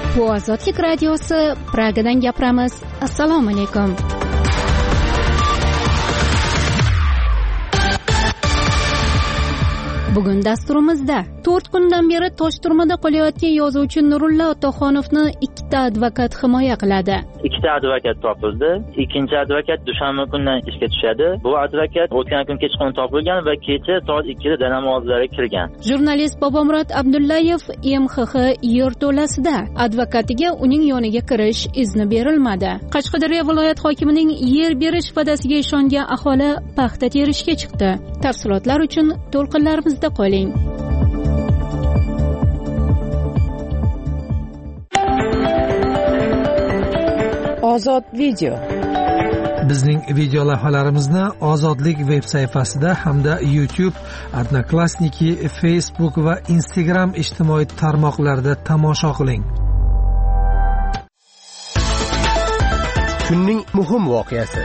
Bu Ozodlik radiosi, Pragadan gapiramiz. Assalomu alaykum. Bugun dasturimizda 4 kundan beri Toshturmada qolayotgan yozuvchi Nurullo Otaxonovni ikkita advokat himoya qiladi. Ikkita advokat topildi. Ikkinchi advokat dushanba kundan ishga tushadi. Bu advokat o'tgan kun kechqurun topilgan va kecha soat 2 da dana oldilariga kirgan. Jurnalist Bobomurod Abdullayev MXX yerto'lasida advokatiga uning yoniga kirish izni berilmadi. Qashqadaryo viloyat hokimining yer berish va'dasiga ishongan aholi paxta terishga chiqdi. Tafsilotlar uchun to'lqinlarimizda qoling. Ozod video. Bizning video lavhalarimizni Ozodlik veb sayfasida hamda YouTube, Odnoklassniki, Facebook va Instagram ijtimoiy tarmoqlarida tomosha qiling. Kunning muhim voqeasi.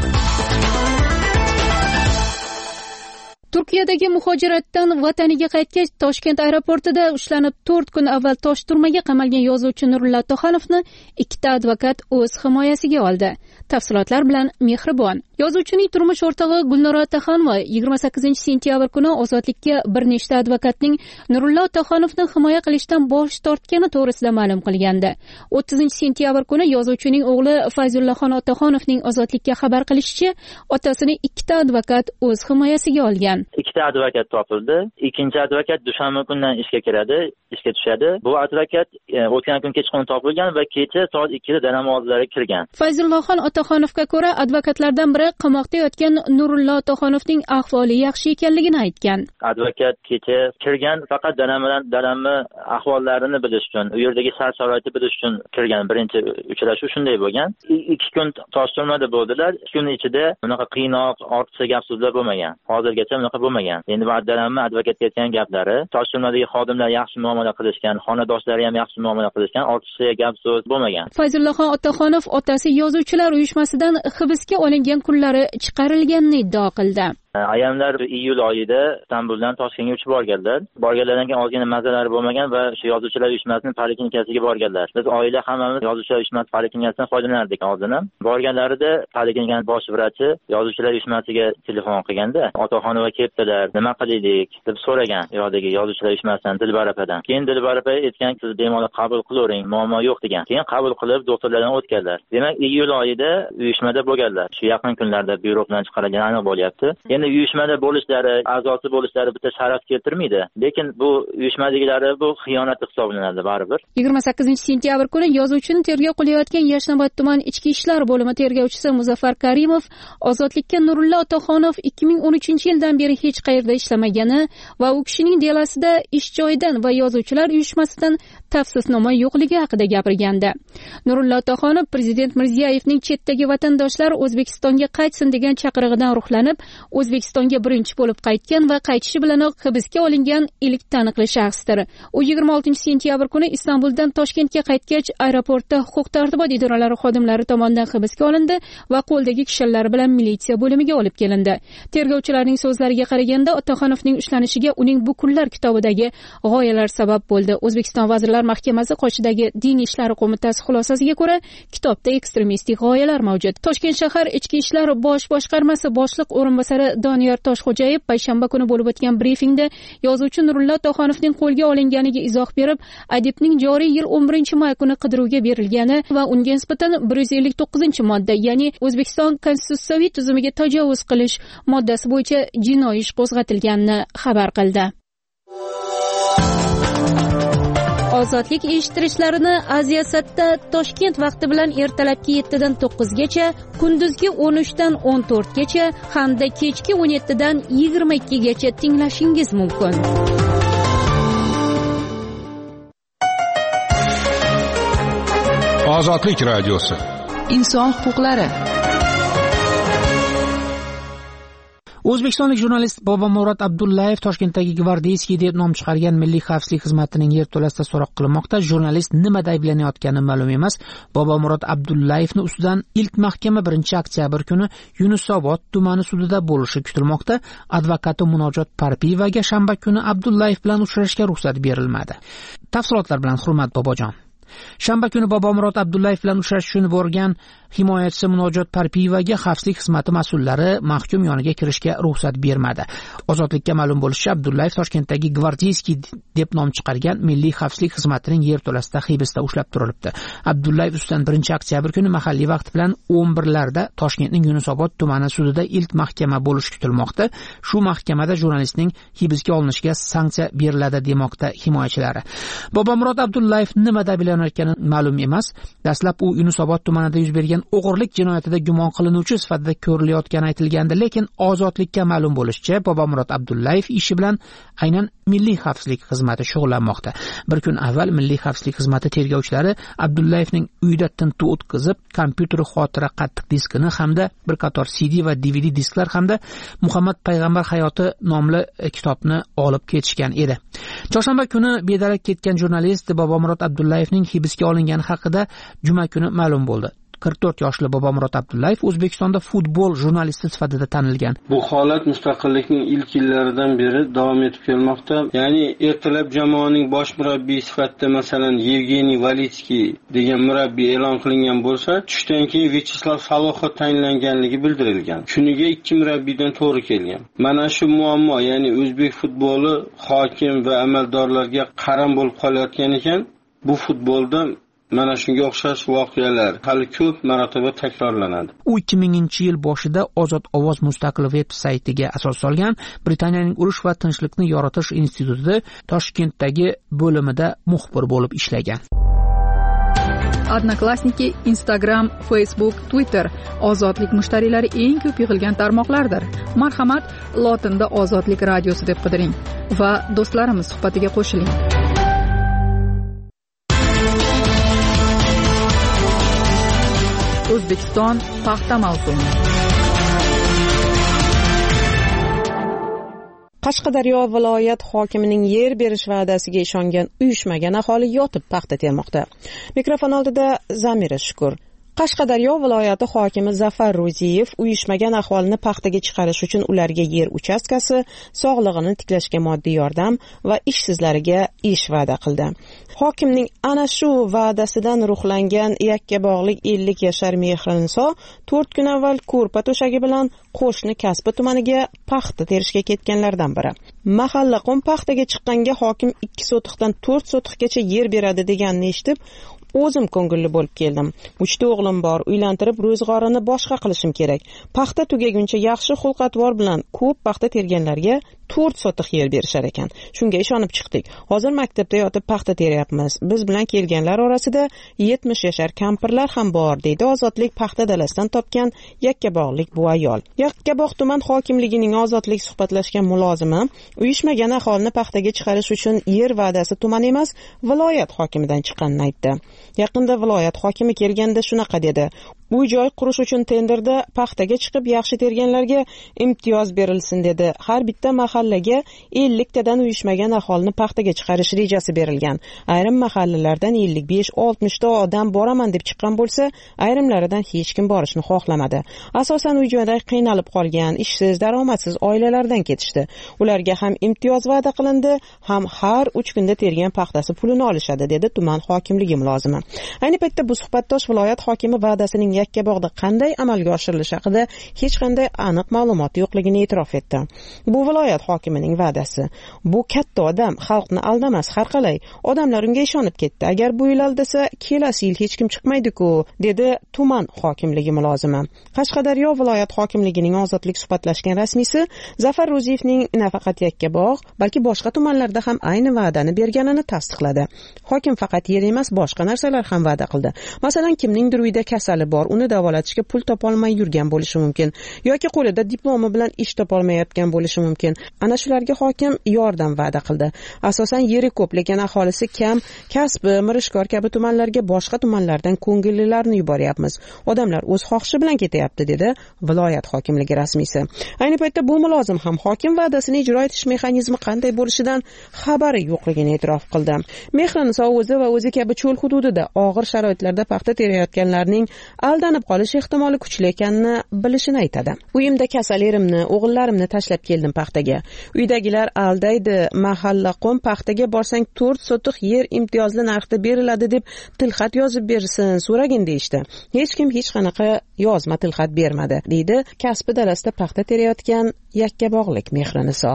Turkiyadagi muhojiratdan vataniga qaytgach, Toshkent aeroportida ushlanib 4 kun avval Toshturmaga qamalgan yozuvchi Nurullo Otaxonovni ikkita advokat o'z himoyasiga oldi. Tafsilotlar bilan Mehribon. Yozuvchining turmush o'rtog'i Gulnora Otaxonova 28-sentyabr kuni ozodlikka bir nechta advokatning Nurullo Otaxonovni himoya qilishdan bosh tortgani to'g'risida ma'lum qilgandi. 30-sentyabr kuni yozuvchining o'g'li Fayzullaxon Otaxonovning ozodlikka xabar qilishicha, otasini ikkita advokat o'z himoyasiga olgan. Ikkita advokat topildi. Ikkinchi advokat dushanba kundan ishga tushadi. Bu advokat o'tgan kun kechqurun topilgan va kecha soat 2 da dana oldilariga kirgan. Fayzullaxon Otaxonovga ko'ra, advokatlardan biri qamoqda yotgan Nurullo Otaxonovning ahvoli yaxshi ekanligini aytgan. Advokat kecha kirgan, faqat danami ahvollarini bilish uchun, u yerdagi shart-sharoitni bilish uchun kirgan. Birinchi uchrashuv shunday bo'lgan. 2 kun Toshturmada bo'ldilar. 2 kun ichida bunaqa qiynoq, ortiqcha gap-so'zlar bo'lmagan. Hozirgacha bunaqa bo'lmagan. Endi danami advokatga aytgan gaplari, Toshturmadagi xodimlar yaxshi muomala qilishgan, xonadoshlari ham yaxshi muomala qilishgan, ortiqcha gap-so'z bo'lmagan. Fayzullaxon Otaxonov otasi yozuvchilar uyushmasidan hibsga olingan kunlari chiqarilganini iddao qildi. Ayamlar iyul oyida Istanbuldan Toshkentga uchib borganlar. Borganlardan keyin ozgina mazalari bo'lmagan va shu yozuvchilar uyushmasining poliklinikasiga borganlar. Biz oila hammamiz yozuvchilar uyushmasi poliklinikasidan foydalanardik oldin ham. Borganlarida poliklinikaning bosh vrachi yozuvchilar uyushmasiga telefon qilganda, Otaxonova kelibdilar, nima qilaylik deb so'ragan yo'ldagi yozuvchilar uyushmasidan Dilbar opadan. Keyin Dilbar opa aytgan, siz bemalol qabul qilavering, muammo yo'q degan. Keyin qabul qilib doktorlardan o'tganlar. Demak, iyul oyida uyushmada bo'lganlar. Shu yaqin kunlarda byuro bilan chiqarilgani aniq bo'lyapti. Endi uyushmada bo'lishlari, a'zosi bo'lishlari bitta sharaf keltirmaydi. Lekin bu uyushmadagilari bu xiyonat hisoblanadi baribir. 28-sentyabr kuni yozuvchini tergov qilayotgan Yashnobod tuman ichki ishlar bo'limi tergovchisi Muzaffar Karimov ozodlikka Nurullo Otaxonov 2013-yildan beri hech qayerda ishlamagani va u kishining delasida ish joyidan va yozuvchilar uyushmasidan tafsisnoma yo'qligi haqida gapirgandi. Nurullo Otaxonov Prezident Mirziyoyevning chetdagi vatandoshlar O'zbekistonga qaytsin degan chaqirig'idan ruhlanib, O'zbekistonga birinchi bo'lib qaytgan va qaytishi bilanoq hibsga olingan ilk taniqli shaxsdir. U 26-sentyabr kuni Istanbuldan Toshkentga qaytgach, aeroportda huquq-tartibot idoralari xodimlari tomonidan hibsga olindi va qo'ldagi kishanlari bilan militsiya bo'limiga olib kelindi. Tergovchilarning so'zlariga qaraganda, Otaxonovning ushlanishiga uning bu kunlar kitobidagi g'oyalar sabab bo'ldi. O'zbekiston Vazirlar Mahkamasi qoshidagi Din ishlari qo'mitasi xulosasiga ko'ra, kitobda ekstremistik g'oyalar mavjud. Toshkent shahar ichki ishlar bosh boshqarmasi boshliq o'rinbosari Doniyor Toshxo'jayev payshanba kuni bo'lib o'tgan brifingda yozuvchi Nurullo Otaxonovning qo'lga olinganiga izoh berib, adibning joriy yil 11-may kuni qidiruvga berilgani va unga nisbatan 159-modda, ya'ni O'zbekiston konstitutsiyaviy tuzumiga tajovuz qilish moddasi bo'yicha jinoiy ish qo'zg'atilganini xabar qildi. Ozodlik eshittirishlarini Aziyasatda Toshkent vaqti bilan ertalabki 7 dan 9 gacha, kunduzgi 13 dan 14 gacha hamda kechki 17 dan 22 gacha tinglashingiz mumkin. Ozodlik radiosi. Inson huquqlari. O'zbekistonlik jurnalist Bobomurod Abdullayev Toshkentdagi Gvardeyskiy deb nom chiqargan Milliy xavfsizlik xizmatining yerto'lasida so'roq qilmoqda. Jurnalist nimada ayblanayotgani ma'lum emas. Bobomurod Abdullayevning ustidan ilk mahkama 1-oktyabr kuni Yunusobod tumani sudida bo'lishi kutilmoqda. Advokati Munojot Parpiyevaga shanba kuni Abdullayev bilan uchrashishga ruxsat berilmadi. Tafsilotlar bilan Hurmat Bobojon. Shanba kuni Bobomurod Abdullayev bilan uchrashish uchun borgan himoyachisi Munojot Parpiyevaga xavfsizlik xizmati mas'ullari mahkum yoniga kirishga ruxsat bermadi. Ozodlikka ma'lum bo'lishicha, Abdullayev Toshkentdagi Gvardeyskiy deb nom chiqargan milliy xavfsizlik xizmatining yerto'lasida hibsda ushlab turilibdi. Abdullayev ustidan 1-oktyabr kuni mahalliy vaqt bilan 11larda Toshkentning Yunusobod tumani sudida ilk mahkama bo'lishi kutilmoqda. Shu mahkamada jurnalistning hibsga olinishiga sanksiya beriladi demoqda himoyachilari. Bobomurod Abdullayev nimada bilinayotgani ma'lum emas. Dastlab u Yunusobod tumanida yuz bergan o'g'irlik jinoyatida gumon qilinuvchi sifatida ko'rilayotgani aytilgandi, lekin ozodlikka ma'lum bo'lishicha, Bobomurod Abdullayev ishi bilan aynan milliy xavfsizlik xizmati shug'ullanmoqda. Bir kun avval milliy xavfsizlik xizmati tergovchilari Abdullayevning uyida tintuv o'tkazib, kompyuter xotira qattiq diskini hamda bir qator CD va DVD disklar hamda Muhammad payg'ambar hayoti nomli kitobni olib ketishgan edi. Chorshanba kuni bedarak ketgan jurnalist Bobomurod Abdullayevning hibsga olingani haqida juma kuni ma'lum bo'ldi. 44 yoshli Bobomurod Abdullayev O'zbekistonda futbol jurnalisti sifatida tanilgan. Bu holat mustaqillikning ilk yillaridan beri davom etib kelmoqda. Ya'ni ertalab jamoaning bosh murabbiyi sifatida masalan Yevgeniy Valitskiy degan murabbiy e'lon qilingan bo'lsa, tushdan keyin Vyacheslav Salohov tayinlanganligi bildirilgan. Kuniga 2 murabbiydan to'g'ri kelgan. Mana shu muammo, ya'ni o'zbek futboli hokim va amaldorlarga qaram bo'lib qolayotgan ekan. Bu futbolda mana shunga o'xshash voqealar hali ko'p marotaba takrorlanadi. U 2000-yil boshida Ozod ovoz mustaqil veb saytiga asos solgan. Britaniyaning urush va tinchlikni yoritish institutida Toshkentdagi bo'limida muxbir bo'lib ishlagan. Odnoklassniki, Instagram, Facebook, Twitter ozodlik mushtariylari eng ko'p yig'ilgan tarmoqlardir. Marhamat, lotinda Ozodlik radiosi deb qidiring va do'stlarimiz suhbatiga qo'shiling. O'zbekiston paxta mavsumi. Qashqadaryo viloyat hokimining yer berish va'dasiga ishongan uyushmagan aholi yotib paxta termoqda. Mikrofon oldida Zamira Shukur. Qashqadaryo viloyati hokimi Zafar Ro'ziyev uyushmagan aholini paxtaga chiqarish uchun ularga yer uchastkasi, sog'lig'ini tiklashga moddiy yordam va ishsizlariga ish va'da qildi. Hokimning ana shu va'dasidan ruhlangan Yakkabog'lik 50 yashar Mehriniso 4 kun avval ko'rpa to'shagi bilan qo'shni Kasbi tumaniga paxta terishga ketganlardan biri. Mahallaqon paxtaga chiqqanga hokim 2 sotixdan 4 sotiqgacha yer beradi deganini eshitib, o'zim ko'ngilli bo'lib keldim. 3 o'g'lim bor, uylantirib ro'zg'orini boshqa qilishim kerak. Paxta tugaguncha yaxshi xulq-atvor bilan ko'p paxta terganlarga 4 sotiq yer berishar ekan. Shunga ishonib chiqdik. Hozir maktabda yotib paxta teryapmiz. Biz bilan kelganlar orasida 70 yashar kampirlar ham bor, deydi Ozodlik paxta dalasidan topgan Yakkabog'lik bu ayol. Yakkabog' tuman hokimligining Ozodlik suhbatlashgan mulozimi uyushmagan aholini paxtaga chiqarish uchun yer va'dasi tuman emas, viloyat hokimidan chiqqanini aytdi. Yaqinda viloyat hokimi kelganda shunaqa dedi. Uy joy qurish uchun tenderda paxtaga chiqib yaxshi terganlarga imtiyoz berilsin dedi. Har bitta mahallaga 50 tadan uyushmagan aholini paxtaga chiqarish rejasi berilgan. Ayrim mahallalardan 55-60 ta odam boraman deb chiqqan bo'lsa, ayrimlaridan hech kim borishni xohlamadi. Asosan uy joyda qiynalib qolgan, ishsiz, daromadsiz oilalardan ketishdi. Ularga ham imtiyoz va'da qilindi, ham har 3 kunda tergan paxtasi pulini olishadi, dedi tuman hokimligi mulozimi. Ayni paytda bu suhbatdosh viloyat hokimi va'dasining Yakkabog'da qanday amalga oshirilishi haqida hech qanday aniq ma'lumot yo'qligini e'tirof etdi. Bu viloyat hokimining va'dasi. Bu katta odam xalqni aldamas, har qalay odamlar unga ishonib ketdi. Agar bu yil aldasa, kelasi yil hech kim chiqmaydi-ku, dedi tuman hokimligi mulozimi. Qashqadaryo viloyat hokimligining Ozodlik suhbatlashgan rasmiysi Zafar Ro'ziyevning nafaqat Yakkabog', balki boshqa tumanlarda ham ayni va'dani berganini tasdiqladi. Hokim faqat yer emas, boshqa narsalar ham va'da qildi. Masalan, kimningdir uyida kasali bor, uni davolatishga pul topolmay yurgan bo'lishi mumkin, yoki qo'lida diplomi bilan ish topolmayotgan bo'lishi mumkin. Ana shularga hokim yordam va'da qildi. Asosan yeri ko'p, lekin aholisi kam, Kasbi, Mirishkor kabi tumanlarga boshqa tumanlardan ko'ngillilarni yuboryapmiz. Odamlar o'z xohishi bilan ketyapti, dedi viloyat hokimligi rasmiysi. Ayni paytda bu mulozim ham hokim va'dasini ijro etish mexanizmi qanday bo'lishidan xabari yo'qligini e'tirof qildi. Mehriniso o'zi va o'zi kabi cho'l hududida og'ir sharoitlarda paxta terayotganlarning aldanib qolish ehtimoli kuchli ekanini bilishini aytadi. Uyimda kasal erimni, o'g'illarimni tashlab keldim paxtaga. Uydagilar aldaydi, mahalla-qom paxtaga borsang 4 sotiq yer imtiyozli narxda beriladi deb tilxat yozib bersin, so'ragin deyishdi. Hech kim hech qanaqa yozma tilxat bermadi, deydi kasbi dalasida paxta terayotgan Yakkabog'lik Mehriniso.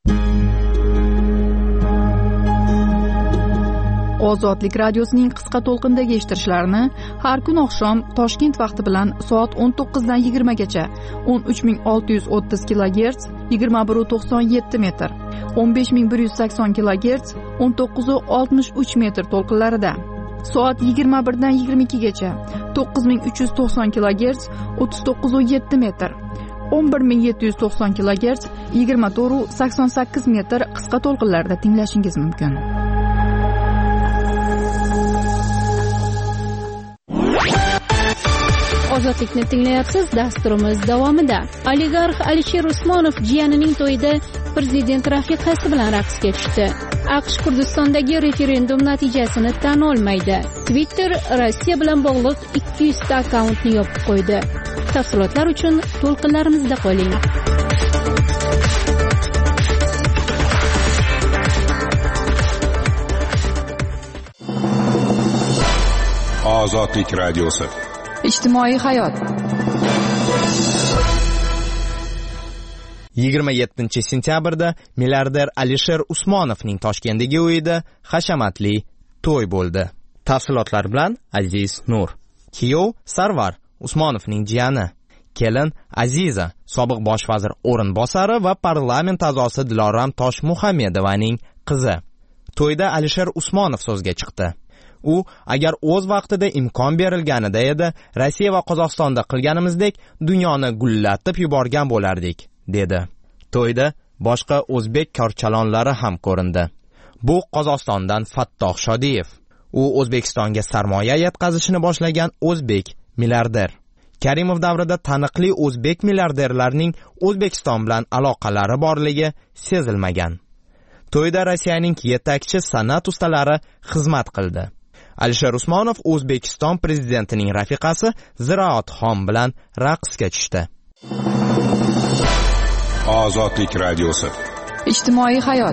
Ozodlik radiosining qisqa to'lqindagi eshittirishlarini har kun oqshom Toshkent vaqti bilan soat 19 dan 20 gacha 13630 kHz 21.97 metr, 15180 kHz 19.63 metr to'lqinlarida, soat 21 dan 22 gacha 9390 kHz 39.7 metr, 11790 kHz 24.88 metr qisqa to'lqinlarda tinglashingiz mumkin. Ozodlikni tinglayapsiz. Dasturimiz davomida oligarx Alisher Usmonov jiyanining to'yida prezident rafiqasi bilan raqsga tushdi. AQSh Kurdistondagi referendum natijasini tan olmaydi. Twitter Rossiya bilan bog'liq 200 ta akkauntni yopib qo'ydi. Tafsilotlar uchun to'lqinlarimizda qoling. Ozodlik radiosi. Ijtimoiy hayot. 27-sentyabrda milliarder Alisher Usmonovning Toshkentdagi uyida hashamatli to'y bo'ldi. Tafsilotlar bilan Aziz Nur. Kuyov Sarvar Usmonovning jiyani, kelin Aziza sobiq bosh vazir o'rinbosari va parlament a'zosi Diloram Toshmuhammedovaning qizi. To'yda Alisher Usmonov so'zga chiqdi. U agar o'z vaqtida imkon berilganida edi, Rossiya va Qozog'istonda qilganimizdek dunyoni gullatib yuborgan bo'lardik, dedi. To'yda boshqa o'zbek korchalonlari ham ko'rindi. Bu Qozog'istondan Fattoh Shodiyev. U O'zbekistonga sarmoya yetkazishni boshlagan o'zbek milliarder. Karimov davrida taniqli o'zbek milliarderlarning O'zbekiston bilan aloqalari borligi sezilmagan. To'yda Rossiyaning yetakchi san'at ustalari xizmat qildi. Alisher Usmonov O'zbekiston prezidentining rafiqasi Ziroatxon bilan raqsga tushdi. Ozodlik radiosi. Ijtimoiy hayot.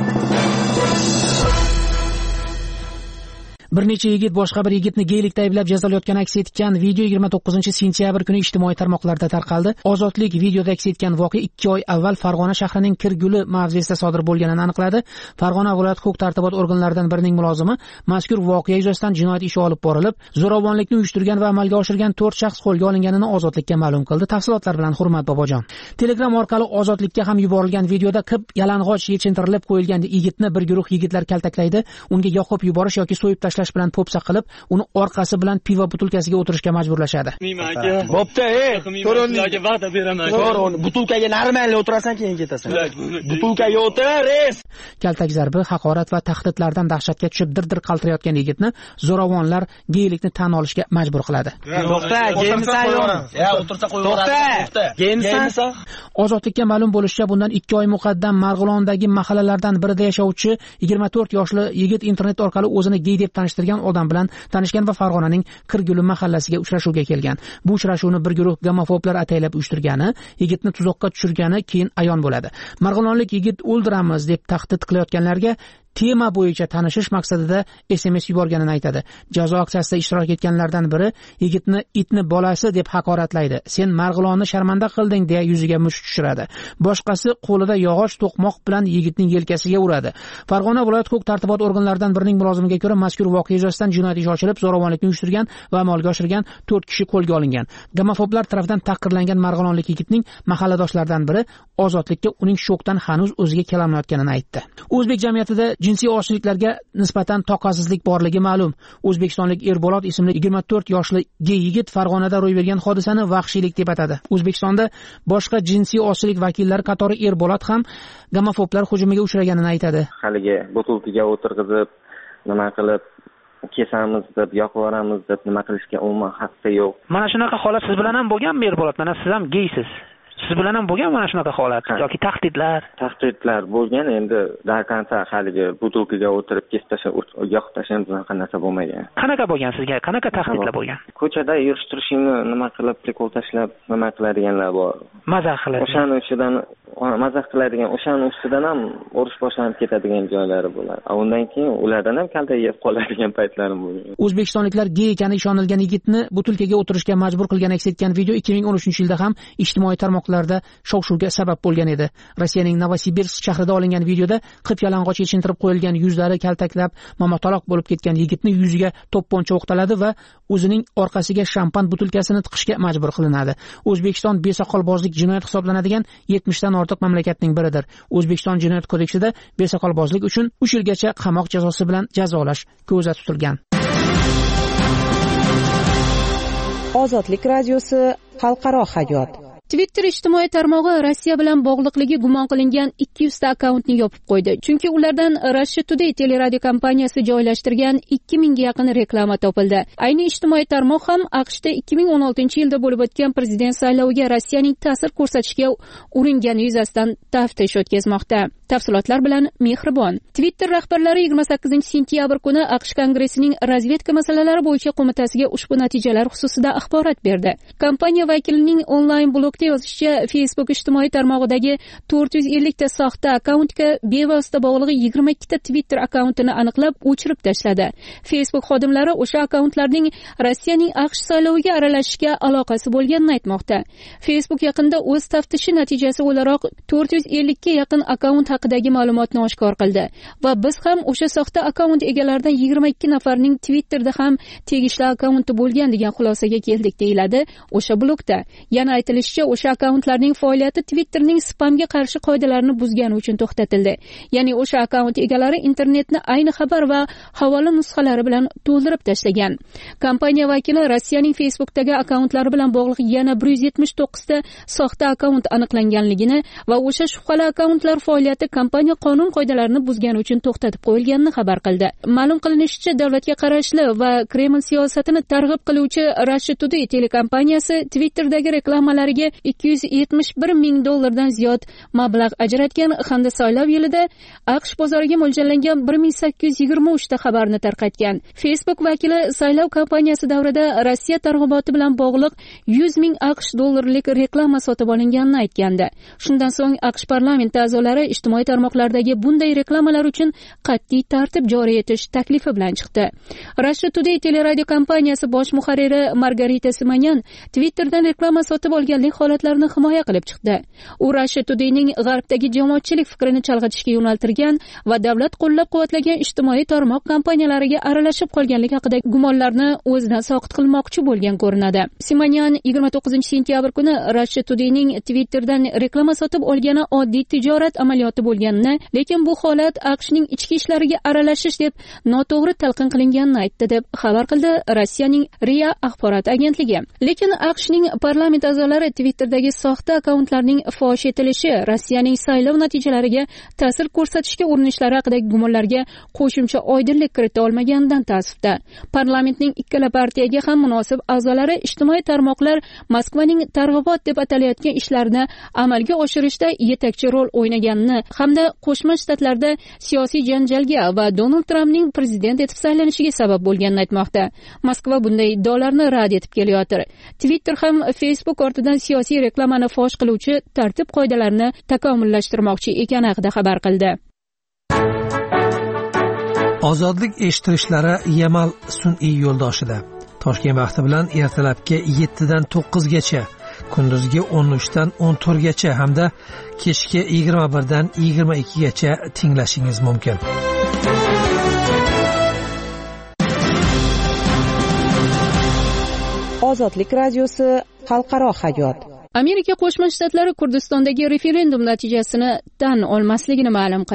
Bir necha yigit boshqa bir yigitni geylikda ayblab jazolayotgani aks etgan video 29-sentyabr kuni ijtimoiy tarmoqlarda tarqaldi. Ozodlik videoda aks etgan voqea 2 oy avval Farg'ona shahrining Kirguli mavzesida sodir bo'lganini aniqladi. Farg'ona viloyat huquq-tartibot organlaridan birining mulozimi mazkur voqea yuzasidan jinoyat ishi olib borilib, zo'ravonlikni uyushtirgan va amalga oshirgan 4 shaxs qo'lga olinganini Ozodlikka ma'lum qildi. Tafsilotlar bilan Hurmat Bobojon. Telegram orqali Ozodlikka ham yuborilgan videoda qip yalang'och yechintirilib qo'yilgan yigitni bir guruh yigitlar kaltaklaydi, unga yoqib yuborish yoki so'yib tashlash bilan po'pisa qilib, uni orqasi bilan pivo butilkasiga o'tirishga majburlashadi. Bo'pti, to'ronlarga va'da beraman. To'ron, butilkaga normal o'tirasan, keyin ketasan. Butilkaga o'tir. Kaltak zarbi, haqorat va tahdidlardan dahshatga tushib dir-dir qaltirayotgan yigitni zo'ravonlar geylikni tan olishga majbur qiladi. To'xta, geymisan yo'q? Ya, o'tirsa qo'yaverasiz. To'xta. Geymisan? Ozodlikka ma'lum bo'lishicha, bundan 2 oy muqaddam Marg'ilondagi mahallalardan birida yashovchi 24 yoshli yigit internet orqali o'zini gey deb tanishtirgan odam bilan tanishgan va Farg'onaning Kirguli mahallasiga uchrashuvga kelgan. Bu uchrashuvni bir guruh gamofoblar ataylab uyushtirgani, yigitni tuzoqqa tushirgani keyin ayon bo'ladi. Marg'ilonlik yigit o'ldiramiz deb tahdid qilayotganlarga tema bo'yicha tanishish maqsadida SMS yuborganini aytadi. Jazo aksiyasida ishtirok etganlardan biri yigitni itni bolasi deb haqoratlaydi. Sen Marg'ilonni sharmanda qilding deya yuziga musht tushiradi. Boshqasi qo'lida yog'och to'qmoq bilan yigitning yelkasiga uradi. Farg'ona viloyat huquq-tartibot organlaridan birining mulozimiga ko'ra, mazkur voqea yuzasidan jinoyat ishi ochilib, zo'ravonlikni uyushtirgan va amalga oshirgan 4 kishi qo'lga olingan. Gamofoblar tomonidan tahqirlangan marg'ilonlik yigitning mahalladoshlaridan biri Ozodlikka uning shokdan hanuz o'ziga kelolmayotganini aytdi. O'zbek jamiyatida jinsiy osiliklarga nisbatan toqatsizlik borligi ma'lum. O'zbekistonlik Erbolot ismli 24 yoshli gey yigit Farg'onada ro'y bergan hodisani vahshiylik deb atadi. O'zbekistonda boshqa jinsiy osilik vakillari qatori Erbolot ham gamofoblar hujumiga uchraganini aytadi. Haligi butulkaga o'tirg'izib, nima qilib kesamiz deb, yoqvoramiz deb nima qilishga umuman haqqi yo'q. Mana shunaqa holat siz bilan ham bo'lganmi Erbolot? Mana siz ham geysiz. siz bilan ham bo'lgan mana shunaqa holat yoki tahdidlar bo'lgan. Endi darkonsa haligi butilkaga o'tirib kesib tashlab yoqib tashlab bunaqa narsa bo'lmagan. Qanaqa bo'lgan sizga? Qanaqa tahdidlar bo'lgan? Ko'chada yurishtirishingni nima qilib prikol tashlab nima qiladiganlar bor. Mazax qiladi. O'shaning ustidan mazax qiladigan, o'shaning ustidan ham urush boshlanib ketadigan joylari bo'ladi. Undan keyin ulardan ham kalta yeb qoladigan paytlarim bo'lgan. O'zbekistonliklar gey ekani ishonilgan yigitni butilkaga o'tirishga majbur qilgan aks etgan video 2013-yilda ham ijtimoiy tarmoqlarda shov-shuvga sabab bo'lgan edi. Rossiyaning Novosibirsk shahrida olingan videoda qip-yalang'och yechintirib qo'yilgan yuzlari kaltaklab, momotaloq bo'lib ketgan yigitni yuziga to'pponcha o'qtaladi va o'zining orqasiga shampan butilkasini tiqishga majbur qilinadi. O'zbekiston besoqolbozlik jinoyat hisoblanadigan 70 dan ortiq mamlakatning biridir. O'zbekiston jinoyat kodeksida besoqolbozlik uchun 3 yilgacha qamoq jazosi bilan jazolash ko'zda tutilgan. Ozodlik radiosi xalqaro hayot. Twitter ijtimoiy tarmog'i Rossiya bilan bog'liqligi gumon qilingan 200 ta akkauntni yopib qo'ydi. Chunki ulardan Russia Today teleradio kompaniyasi joylashtirgan 2000 ga yaqin reklama topildi. Ayni ijtimoiy tarmoq ham AQShda 2016-yilda bo'lib o'tgan prezident sayloviga Rossiyaning ta'sir ko'rsatishga uringani yuzasidan taftish o'tkazmoqda. Tafsilotlar bilan Mehribon. Twitter rahbarlari 28-sentyabr kuni AQSh Kongressining razvedka masalalari bo'yicha qo'mitasiga ushbu natijalar xususida axborot berdi. Kompaniya vakilining onlayn blogda yozishicha, Facebook ijtimoiy tarmog'idagi 450 ta soxta akkauntga bevosita bog'liq 22 ta Twitter akkauntini aniqlab o'chirib tashladi. Facebook xodimlari o'sha akkauntlarning Rossiyaning AQSh sayloviga aralashishga aloqasi bo'lganini aytmoqda. Facebook yaqinda o'z taftishi natijasi o'laroq 450 ga yaqin akkaunt haqidagi ma'lumotni oshkor qildi va biz ham o'sha soxta akkaunt egalaridan 22 nafarning Twitterda ham tegishli akkaunti bo'lgan degan xulosaga keldik, deyiladi o'sha blogda. Yana aytilishicha, o'sha akkauntlarning faoliyati Twitterning spamga qarshi qoidalarini buzgani uchun to'xtatildi. Ya'ni o'sha akkaunt egalari internetni ayni xabar va havola nusxalari bilan to'ldirib tashlagan. Kompaniya vakili Rossiyaning Facebookdagi akkauntlari bilan bog'liq yana 179 ta soxta akkaunt aniqlanganligini va o'sha shubhali akkauntlar faoliyati kompaniya qonun qoidalarini buzgani uchun to'xtatib qo'yilganini xabar qildi. Ma'lum qilinishicha, davlatga qarashli va Kreml siyosatini targ'ib qiluvchi Russia Today telekompaniyasi Twitter'dagi reklamalariga $271 ming dan ziyod mablag' ajratgan hamda saylov yilida AQSh bozoriga mo'ljallangan 1823 ta xabarni tarqatgan. Facebook vakili saylov kampaniyasi davrida Rossiya targ'iboti bilan bog'liq 100 ming AQSh dollarlik reklama sotib olinganini aytgandi. Shundan so'ng AQSh parlamenti a'zolari ijtimoiy tarmoqlardagi bunday reklamalar uchun qat'iy tartib joriy etish taklifi bilan chiqdi. Russia Today teleradio kompaniyasi bosh muharriri Margarita Simonyan Twitterdan reklama sotib olganlik holatlarini himoya qilib chiqdi. U Russia Todayning g'arbdagi jamoatchilik fikrini chalg'itishga yo'naltirgan va davlat qo'llab-quvvatlagan ijtimoiy tarmoq kompaniyalariga aralashib qolganlik haqida gumonlarni o'zidan soqit qilmoqchi bo'lgan ko'rinadi. Simonyan 29-sentyabr kuni Russia Todayning Twitterdan reklama sotib olgani oddiy tijorat amaliyoti bo'lganini, lekin bu holat AQShning ichki ishlariga aralashish deb noto'g'ri talqin qilinganini aytdi, deb xabar qildi Rossiyaning RIA axborot agentligi. Lekin AQShning parlament a'zolari Twitter'dagi soxta akkauntlarning fosh etilishi Rossiyaning saylov natijalariga ta'sir ko'rsatishga urinishlari haqidagi gumonlarga qo'shimcha oydinlik kirita olmaganidan ta'sifda. Parlamentning ikkala partiyaga ham munosib a'zolari ijtimoiy tarmoqlar Moskvaning targ'ibot deb atalayotgan ishlarini amalga oshirishda yetakchi rol o'ynaganini hamda Qo'shma Shtatlarda siyosiy janjalga va Donald Trampning prezident etib saylanishiga sabab bo'lganini aytmoqda. Moskva bunday iddaolarni rad etib kelayotir. Twitter ham Facebook ortidan siyosiy reklamani fosh qiluvchi tartib qoidalarini takomillashtirmoqchi ekani haqida xabar qildi. Ozodlik eshittirishlari Yamal sun'iy yo'ldoshida. Toshkent vaqti bilan ertalabki 7 dan 9 gacha, kunduzgi 13 dan 14 gacha hamda kechki 21 dan 22 gacha tinglashingiz mumkin. Ozodlik radiosi xalqaro hayot. Amerika Qo'shma Shtatlari Kurdistondagi referendum natijasini tan olmasligini ma'lum qildi.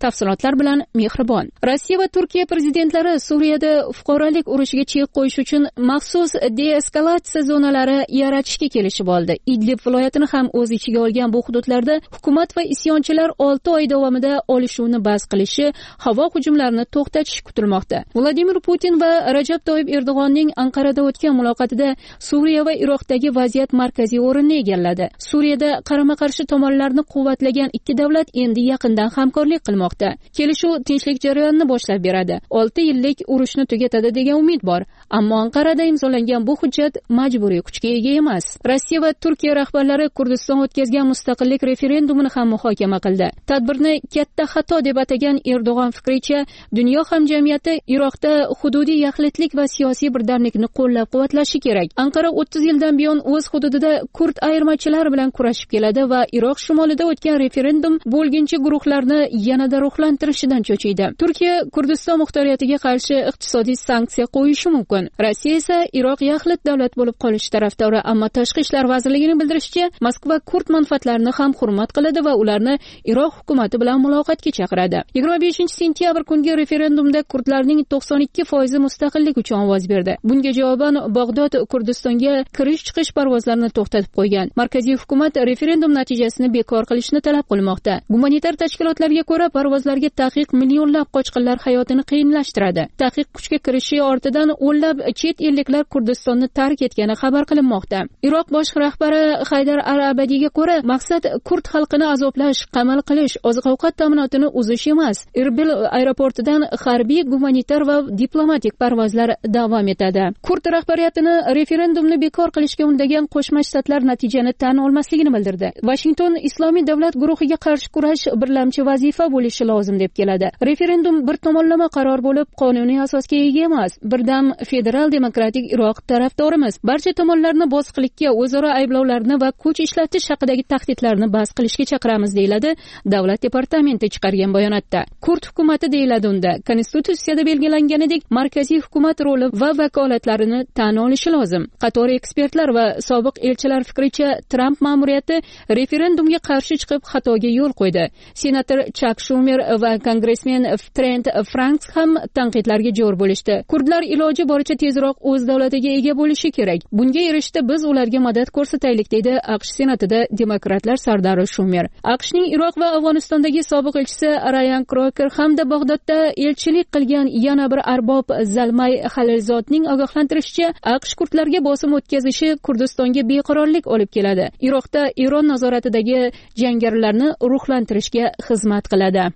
Tafsilotlar bilan Mehribon. Rossiya va Turkiya prezidentlari Suriyada fuqarolik urushiga chek qo'yish uchun maxsus deeskalatsiya zonalari yaratishga kelishib oldi. Idlib viloyatini ham o'z ichiga olgan bu hududlarda hukumat va isyonchilar 6 oy davomida olishuvni bas qilishi, havo hujumlarini to'xtatish kutilmoqda. Vladimir Putin va Rajab Toyyib Erdo'g'onning Anqarada o'tgan muloqotida Suriya va Iroqdagi vaziyat markaziy o'rinni egalladi. Suriyada qarama-qarshi tomonlarni quvvatlagan ikki davlat endi yaqindan hamkorlik qilmoqda. Kelishuv tinchlik jarayonini boshlab beradi. 6 yillik urushni tugatadi degan umid bor. Ammo Anqarada imzolangan bu hujjat majburiy kuchga ega emas. Rossiya va Turkiya rahbarlari Kurdiston o'tkazgan mustaqillik referendumini ham muhokama qildi. Tadbirni katta xato deb atagan Erdo'g'on fikricha, dunyo hamjamiyati Iroqda hududiy yaxlitlik va siyosiy birdamlikni qo'llab-quvvatlashi kerak. Anqara 30 yildan buyon o'z hududida kurd ayirmachilari bilan kurashib keladi va Iroq shimolida o'tgan referendum bo'lginchi guruhlarni yanada ruhlantirishidan cho'chiydi. Turkiya Kurdiston muxtoriyatiga qarshi iqtisodiy sanksiya qo'yishi mumkin. Rossiya esa Iroq yaxlit davlat bo'lib qolish tarafdori, ammo Tashqi ishlar vazirligining bildirishicha, Moskva kurd manfaatlarini ham hurmat qiladi va ularni Iroq hukumati bilan muloqotga chaqiradi. 25-sentyabr kungi referendumda kurdlarning 92% mustaqillik uchun ovoz berdi. Bunga javoban Bag'dod Kurdistonga kirish-chiqish parvozlarini to'xtatib qo'ygan. Markaziy hukumat referendum natijasini bekor qilishni talab qilmoqda. Gumanitar tashkilotlarga ko'ra, parvozlarga taqiq millionlab qochqinlar hayotini qiyinlashtiradi. Taqiq kuchga kirishi ortidan o'nlab chet elliklar Kurdistonni tark etgani xabar qilinmoqda. Iroq bosh rahbari Haydar al-Abadiyga ko'ra, maqsad kurd xalqini azoblash, qamal qilish, oziq-ovqat ta'minotini uzish emas. Erbil aeroportidan harbiy, gumanitar va diplomatik parvozlar davom etadi. Kurd rahbariyatini referendumni bekor qilishga undagan Qo'shma Shtatlar natijani tan olmasligini bildirdi. Washington Islomiy davlat guruhiga qarshi kurash birlamchi vazifa bo'lishi lozim deb keladi. Referendum bir tomonlama qaror bo'lib, qonuniy asosga ega emas. Birdam federal demokratik Iroq tarafdorimiz. Barcha tomonlarni bosqilikka, o'zaro ayblovlarni va kuch ishlatish haqidagi tahdidlarni bas qilishga chaqiramiz, deyiladi Davlat departamenti chiqargan bayonotda. Kurd hukumati deyiladi unda, konstitutsiyada belgilanganidek markaziy hukumat roli va vakolatlarini tan olishi lozim. Qator ekspertlar va sobiq elchilar fikricha, Trump ma'muriyati referendumga qarshi chiqib xatoga yo'l qo'ydi. Senator Chuck Schumer va kongressmen Trent Franks ham tanqidlarga jo'r bo'lishdi. Kurdlar iloji boricha tezroq o'z davlatiga ega bo'lishi kerak. Bunga erishdi, biz ularga madad ko'rsataylik, deydi AQSh senatida demokratlar sardori Schumer. AQShning Iroq va Afg'onistondagi sobiq elchisi Ryan Crocker hamda Bag'dodda elchilik qilgan yana bir arbob Zalmay Xalilzodning ogohlantirishicha, AQSh kurdlarga bosim o'tkazishi Kurdistonga beqarorlik olib keladi. Iroqda Eron nazoratidagi jangarilarni ruhlantirishga xizmat qiladi.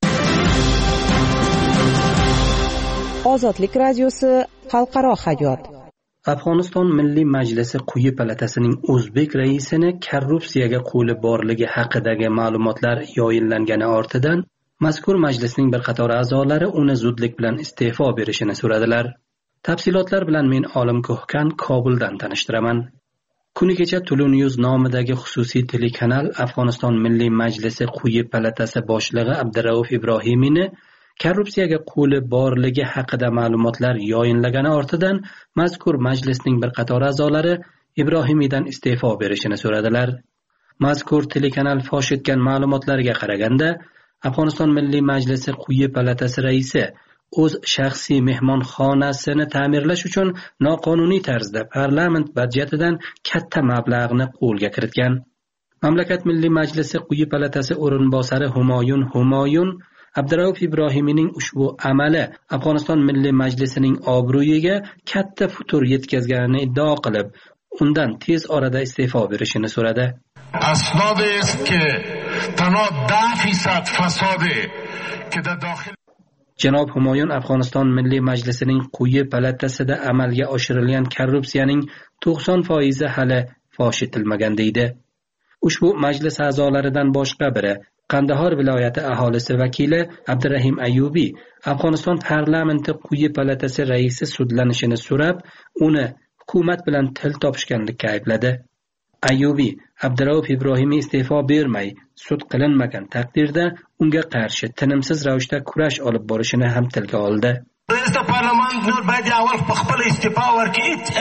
Ozodlik radiosi xalqaro hayot. Afg'oniston Milliy Majlisi quyi palatasining o'zbek raisini korrupsiyaga qo'li borligi haqidagi ma'lumotlar yoyinlangani ortidan mazkur majlisning bir qator a'zolari uni zudlik bilan iste'fo berishini so'radilar. Tafsilotlar bilan men Olim Ko'hkan Kobuldan tanishtiraman. Kuni kecha Tulu News nomidagi xususiy telekanal Afg'oniston Milliy Majlisi quyi palatasi boshlig'i Abdurauf Ibrohimiyni korrupsiyaga qo'li borligi haqida ma'lumotlar yoyinlagani ortidan mazkur majlisning bir qator a'zolari Ibrohimiydan iste'fo berishini so'radilar. Mazkur telekanal fosh etgan ma'lumotlarga qaraganda, Afg'oniston Milliy Majlisi quyi palatasi raisi o'z shaxsiy mehmonxonasini ta'mirlash uchun noqonuniy tarzda parlament budjetidan katta mablag'ni qo'lga kiritgan. Mamlakat Milliy Majlisi quyi palatasi o'rinbosari Humoyun Abdurauf Ibrohimiyning ushbu amali Afg'oniston Milliy Majlisining obro'yiga katta putur yetkazganini iddao qilib, undan tez orada iste'fo berishini so'radi. Asnodi est ke tano 10% fasode ke dar dakhil Janob Humoyun Afg'oniston Milliy Majlisining quyi palatasida amalga oshirilgan korrupsiyaning 90% hali fosh etilmagan deydi. Ushbu majlis a'zolaridan boshqa biri Qandahor viloyati aholisi vakili Abdurahim Ayyubiy Afg'oniston parlamenti quyi palatasi raisi sudlanishini so'rab, uni hukumat bilan til topishganlikka aybladi. Ayyubiy Abdurauf Ibrohimiy iste'fo bermay, sud qilinmagan taqdirda unga qarshi tinimsiz ravishda kurash olib borishini ham tilga oldi.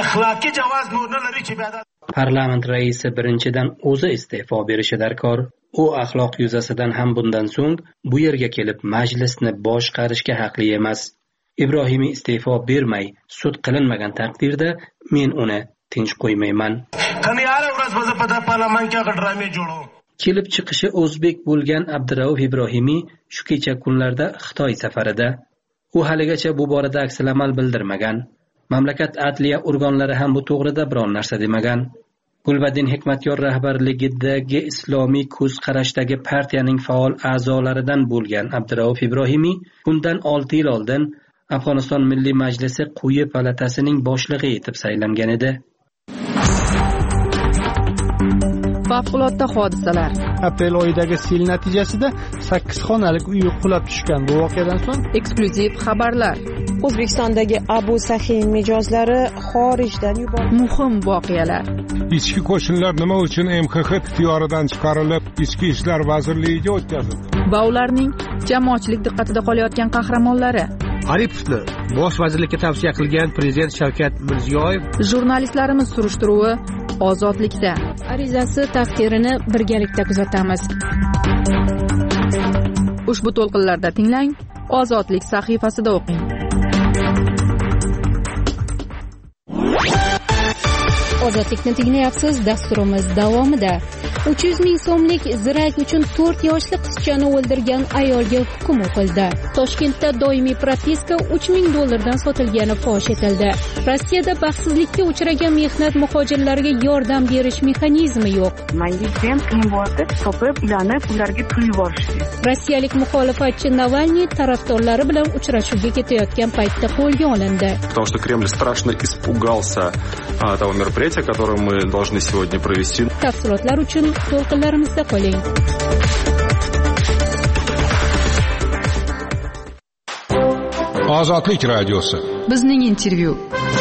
Parlament raisi birinchidan o'zi iste'fo berishi darkor. u axloq yuzasidan ham bundan so'ng bu yerga kelib majlisni boshqarishga haqli emas. Ibrohimiy iste'fo bermay sud qilinmagan taqdirda men uni tinch qo'ymayman. Kelib chiqishi o'zbek bo'lgan Abdurauf Ibrohimiy shu kecha kunlarda Xitoy safarida. U haligacha bu borada aksalamal bildirmagan. Mamlakat adliya organlari ham bu to'g'rida biron narsa demagan. Gulbadin Hikmatyor rahbarligidagi islomiy ko'z qarashdagi partiyaning faol a'zolaridan bo'lgan Abdurauf Ibrohimiy bundan 6 yil oldin Afg'oniston Milliy Majlisi quyi palatasining boshlig'i etib saylangan edi. Favqulodda hodisalar. Aprel oyidagi sel natijasida 8 xonalik uy qulab tushgan. Bu voqeadan so'ng eksklyuziv xabarlar. O'zbekistondagi Abu Sahin mijozlari xorijdan yuborildi. Muhim voqealar. Ichki qo'shinlar nima uchun MXX ixtiyoridan chiqarilib, Ichki ishlar vazirligiga o'tkazildi? Va ularning jamoatchilik diqqatida qolayotgan qahramonlari. Aripovni bosh vazirlikka tavsiya qilgan prezident Shavkat Mirziyoyev. Jurnalistlarimiz surishtiruvi Ozodlikda. Arizasi taqdirini birgalikda kuzatamiz. Ushbu to'lqinlarda tinglang, Ozodlik sahifasida o'qing. Ozodlikni tinglayapsiz. Dasturimiz davomida 300 ming so'mlik zirak uchun 4 yoshli qizchani o'ldirgan ayolga hukm o'qildi. Toshkentda doimiy propiska $3000 sotilgani fosh etildi. Rossiyada baxtsizlikka uchragan mehnat muhojirlariga yordam berish mexanizmi yo'q. Rossiyalik muxolifatchi Navalniy tarafdorlari bilan uchrashuvga ketayotgan paytda qo'lga olindi. Потому что Кремль страшно испугался того мероприятия, которое мы должны сегодня провести. Tafsilotlar uchun to'lqinlarimizda qoling. Ozodlik radiosi. Bizning intervyu.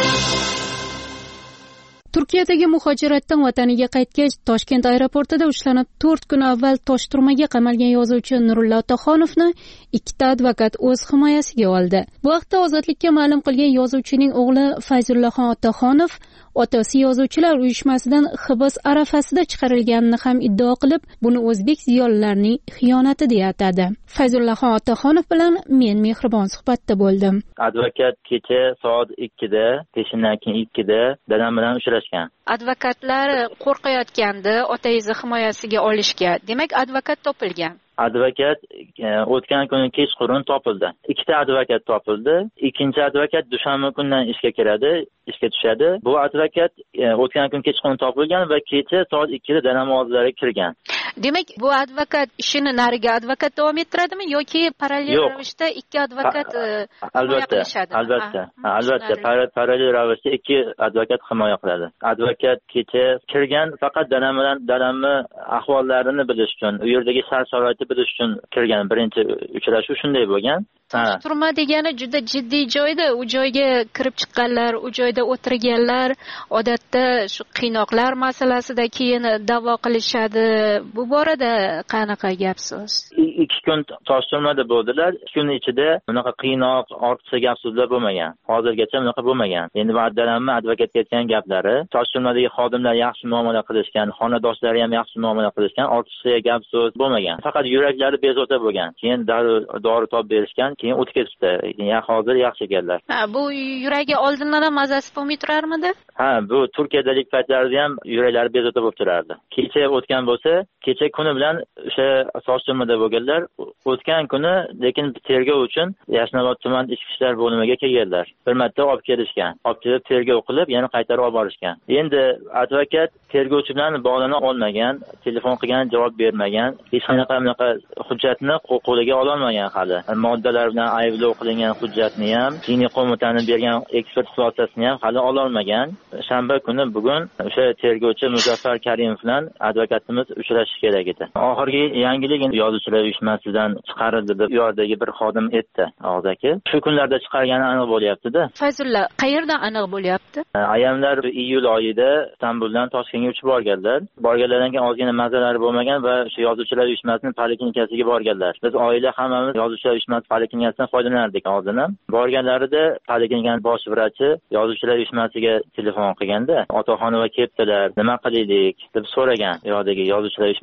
Turkiyadagi muhojiratdan vataniga qaytgach, Toshkent aeroportida ushlanib 4 kun avval toshturmaga qamalgan yozuvchi Nurullo Otaxonovni 2 advokat o'z himoyasiga oldi. Bu haqda Ozodlikka ma'lum qilgan yozuvchining o'g'li Fayzullaxon Otaxonov otasi yozuvchilar uyushmasidan hibs arafasida chiqarilganini ham iddao qilib, buni o'zbek ziyolilarining xiyonati deya atadi. Fayzullaxon Otaxonov bilan men mehribon suhbatda bo'ldim. Advokat kecha soat 2da, peshindan keyin 2da dadam bilan uchrashgan. Advokatlar qo'rqayotgandi otangizni himoyasiga olishga. Demak, advokat topilgan. Advokat o'tgan kuni kechqurun topildi. 2 advokat topildi. Ikkinchi advokat dushanba kundan ishga kiradi, ishga tushadi. Bu advokat o'tgan kun kechqurun topilgan va kecha soat 2da dadam oldilariga kirgan. Demak, bu advokat ishini nariga advokat davom ettiradimi yoki parallel ravishda 2 advokat himoya qilishadi? Albatta, parallel ravishda 2 advokat himoya qiladi. Advokat kecha kirgan faqat dadamni ahvollarini bilish uchun, u yerdagi shart-sharoitni bilish uchun kirgan. Birinchi uchrashuv shunday bo'lgan. Turma degani juda jiddiy joyda, u joyga kirib chiqqanlar, u joyda o'tirganlar odatda shu qiynoqlar masalasida keyin da'vo qilishadi. Bu borada qanaqa gap so'z? 2 kun toshturmada bo'ldilar. 2 kun ichida bunaqa qiynoq, ortiqcha gap so'zlar bo'lmagan. Hozirgacha bunaqa bo'lmagan. Endi va'dalanma advokatga aytgan gaplari, toshturmadagi xodimlar yaxshi muomala qilishgan, xonadoshlari ham yaxshi muomala qilishgan, ortiqcha gap so'z bo'lmagan. Faqat yuraklari bezovta bo'lgan. Keyin dori topib berishgan, keyin o'tib ketishdi. Hozir yaxshi ekanlar. Bu yuragi oldindan ham mazasi bo'lmay turarmidi? Bu Turkiyadalik paytlarida ham yuraklari bezovta bo'lib turardi. Kecha o'tgan bo'lsa, kecha kuni bilan o'sha toshturmada bo'lganlar. O'tgan kuni lekin tergov uchun Yashnobod tuman ichki ishlar bo'limiga kelganlar. Bir marta olib kelishgan. Olib kelib tergov qilib, yana qaytarib olib borishgan. Endi advokat tergovchi bilan bog'lana olmagan, telefon qilgan, javob bermagan, hech qanaqa hujjatni qo'liga ola olmagan hali. Moddalar bilan ayblov qilingan hujjatni ham, diniy qo'mitaning bergan ekspert xulosasini ham hali ola olmagan. Shanba kuni bugun o'sha tergovchi Muzaffar Karimov bilan advokatimiz uchrashish kerak edi. Oxirgi yangilik yozuvchilar uyushmasidan chiqarildi deb u yerdagi bir xodim aytdi og'zaki. Shu kunlarda chiqargani aniq bo'lyapti-da. Fayzulla, qayerdan aniq bo'lyapti? Ayamlar iyul oyida Istanbuldan Toshkentga uchib borganlar. Borganlardan keyin ozgina mazalari bo'lmagan va shu yozuvchilar uyushmasining poliklinikasiga borganlar. Biz oila hammamiz yozuvchilar uyushmasi poliklinikasidan foydalanardik oldin. Borganlarida poliklinikaning bosh vrachi yozuvchilar uyushmasiga telefon qilganda, Otaxonova kelibdilar, nima qilaylik deb so'ragan. Yo'dagi yozuvchilar uyushmasi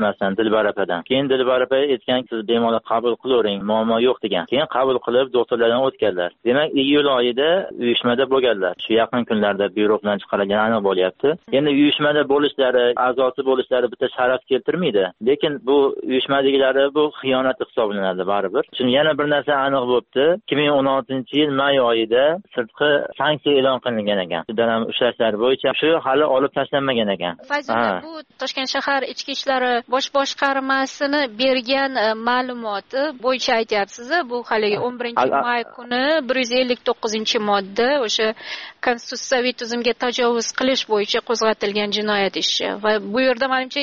bilmasdan Dilbar opadan. Keyin Dilbar opa aytgan, siz bemalol qabul qilavering, muammo yo'q degan. Keyin qabul qilib doktorlardan o'tganlar. Demak, iyul oyida uyushmada bo'lganlar. Shu yaqin kunlarda byuro bilan chiqarilgani aniq bo'lyapti. Endi uyushmada bo'lishlari, a'zosi bo'lishlari bitta sharaf keltirmaydi. Lekin bu uyushmadagilari bu xiyonat hisoblanadi baribir. Chunki yana bir narsa aniq bo'libdi. 2016-yil may oyida sirtqi sanksiya e'lon qilingan ekan. Dadam ushlashlari bo'yicha shu hali olib tashlanmagan ekan. Fayzulla, bu Toshkent shahar ichki ishlari bosh boshqarmasini bergan ma'lumoti bo'yicha aytyapsiz. Bu hali 11-may kuni 159-modda o'sha konstitutsiyaviy tuzumga tajovuz qilish bo'yicha qo'zg'atilgan jinoyat ishi va bu yerda menimcha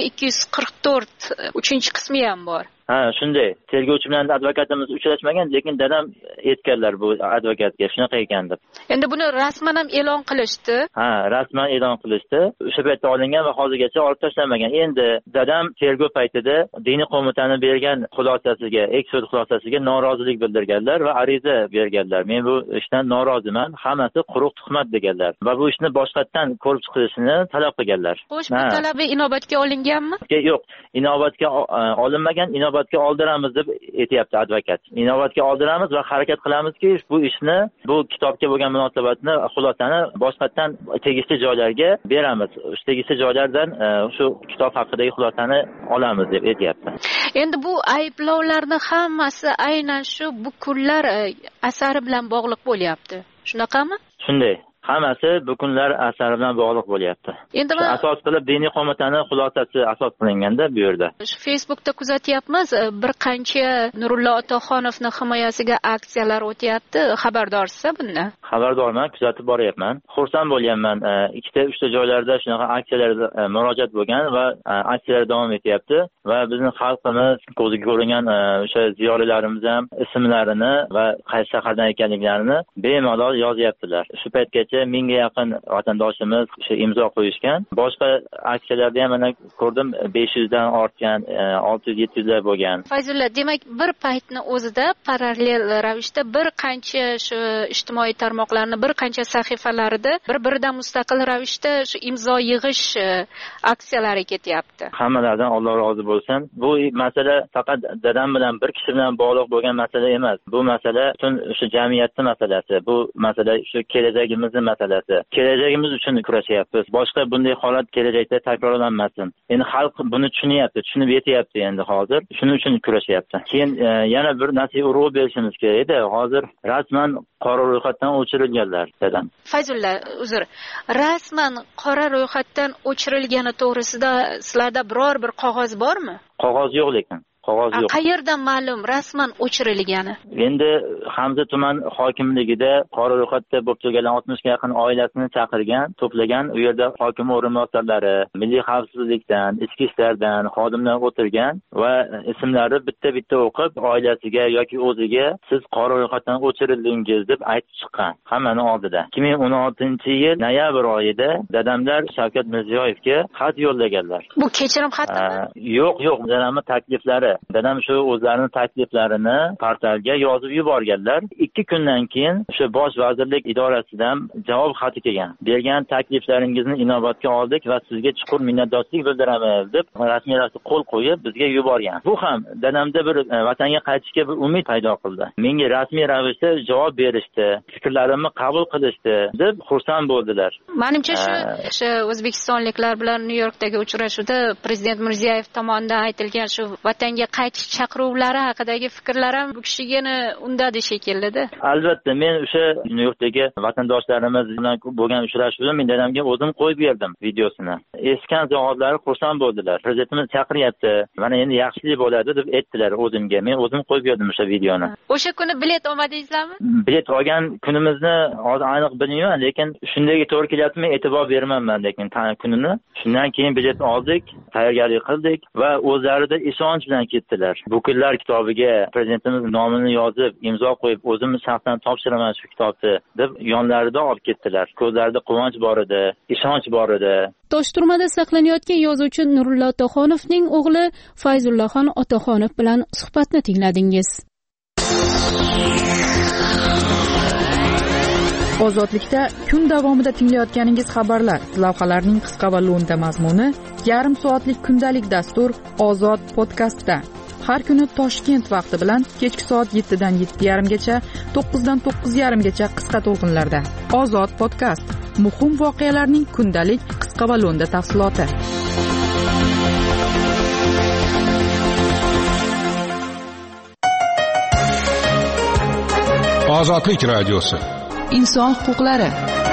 244 3-qismi ham bor. Shunday. Tergovchi bilan advokatimiz uchrashmagan, lekin dadam aytganlar bu advokatga shunaqa ekan deb. Endi buni rasman ham e'lon qilishdi. Rasman e'lon qilishdi. O'sha paytda olingan va hozirgacha olib tashlanmagan. Endi dadam tergov paytida diniy qo'mitani bergan xulosasiga, eksud xulosasiga norozilik bildirganlar va ariza berganlar. Men bu ishdan noroziman, hammasi quruq tuhmat deganlar va bu ishni boshqatdan ko'rib chiqilishini talab qilganlar. Xo'sh, bu talabi inobatga olinganmi? Yo'q, inobatga olinmagan. Inobatga oldiramiz deb aytayapti advokat. Inobatga oldiramiz va harakat qilamizki, bu ishni, bu kitobga bo'lgan munosabatni, xulosani boshqatdan tegishli joylarga beramiz. O'sha tegishli joylardan shu kitob haqidagi xulosani olamiz deb aytayapti. Endi bu ayblovlarning hammasi aynan shu bu kunlar asari bilan bog'liq bo'lyapti. Shunaqami? Shunday. Hammasi bu kunlar asari bilan bog'liq bo'lyapti. Endi asos qilib diniy qo'mitani xulosasi asos qilinganda bu yerda. Facebookda kuzatyapmiz, bir qancha Nurullo Otaxonovning himoyasiga aksiyalar o'tyapti. Xabardorsiz bundan? Xabardorman, kuzatib boryapman. Xursand bo'lyapman. 2-3 joylarda shunaqa aksiyalarda murojaat bo'lgan va aksiyalar davom etyapti va bizning xalqimiz ko'ziga ko'ringan o'sha ziyolilarimiz ham ismlarini va qaysi shahardan ekanliklarini bemalol yozyaptilar. Shu paytgacha 1000 ga yaqin vatandoshimiz shu imzo qo'yishgan. Boshqa aksiyalarda ham mana ko'rdim 500 dan ortgan, 600-700 lar bo'lgan. Fayzulla, demak bir paytni o'zida parallel ravishda bir qancha shu ijtimoiy tarmoqlarning bir qancha sahifalarida bir-biridan mustaqil ravishda shu imzo yig'ish aksiyalari ketyapti. Hammalardan Alloh rozi bo'lsin. Bu masala faqat dadam bilan bir kishi bilan bog'liq bo'lgan masala emas. Bu masala butun shu jamiyatning masalasi. Bu masala shu kelajagimizning masalasi. Kelajagimiz uchun kurashyapmiz. Boshqa bunday holat kelajakda takrorlanmasin. Endi xalq buni tushunyapti, tushunib yetyapti endi hozir. Shuning uchun kurashyapti. Keyin yana bir narsaga urg'u berishimiz kerak edi. Hozir rasman qora ro'yxatdan o'chirilganlar dadam. Fayzulla, uzr. Rasman qora ro'yxatdan o'chirilgani to'g'risida sizlarda biror bir qog'oz bormi? Qog'oz yo'q lekin. Qog'oz yo'q. Qayerdan ma'lum rasman o'chirilgani? Endi Hamza tuman hokimligida qora ro'yxatda bo'lib turgan 60 ga yaqin oilasini chaqirgan, to'plagan. U yerda hokim o'rinbosarlari, milliy xavfsizlikdan, ichki ishlardan xodimlar o'tirgan va ismlari bitta-bitta o'qib, oilasiga yoki o'ziga siz qora ro'yxatdan o'chirildingiz deb aytib chiqqan. Hammani oldida. 2016-yil noyabr oyida dadamlar Shavkat Mirziyoyevga xat yo'llaganlar. Bu kechirim xatimi? Yo'q, dadamning takliflari. Dadam shu o'zlarining takliflarini portalga yozib yuborganlar. 2 kundan keyin shu bosh vazirlik idorasidan javob xati kelgan. Bergan takliflaringizni inobatga oldik va sizga chuqur minnatdorchilik bildiramiz deb rasmiy ravishda qo'l qo'yib bizga yuborgan. Bu ham dadamda bir vatanga qaytishga bir umid paydo qildi. Menga rasmiy ravishda javob berishdi, fikrlarimni qabul qilishdi deb xursand bo'ldilar. Menimcha shu o'zbekistonliklar bilan Nyu-Yorkdagi uchrashuvda prezident Mirziyoyev tomonidan aytilgan shu vatanga qaytish chaqiruvlari haqidagi fikrlar ham bu kishigani undadi shekilli-da. Albatta, men o'sha Nyu-Yorkdagi vatandoshlarimiz bilan bo'lgan uchrashuvda men dadamga o'zim qo'yib berdim videosini. Eshitgan zohidlari xursand bo'ldilar. Prezidentimiz chaqiryapti. Mana endi yaxshilik bo'ladi deb aytdilar o'zimga. Men o'zim qo'yib berdim o'sha videoni. O'sha kuni bilet olmadingizmi? Bilet olgan kunimizni hozir aniq bilmayman, lekin shundayga to'g'ri kelyaptimi e'tibor bermayman lekin kunini. Shundan keyin bilet oldik, tayyorgarlik qildik va o'zlarida ishonch bilan ketdilar. Bu kunlar kitobiga prezidentimiz nomini yozib, imzo qo'yib, o'zim shaxsan topshiraman shu kitobni deb yonlarida olib ketdilar. Ko'zlarida quvonch bor edi, ishonch bor edi. Toshturmada saqlanayotgan yozuvchi Nurullo Otaxonovning o'g'li Fayzullaxon Otaxonov bilan suhbatni tingladingiz. Ozodlikda kun davomida tinglayotganingiz xabarlar, lavhalarning qisqa va lo'nda mazmuni yarim soatlik kundalik dastur Ozod podkastda. Har kuni Toshkent vaqti bilan kechki soat 7 dan 7:30gacha, 9 dan 9:30gacha qisqa to'lqinlarda. Ozod podkast. Muhim voqealarning kundalik qisqa va lo'nda tafsiloti. Ozodlik radiosi. Inson huquqlari.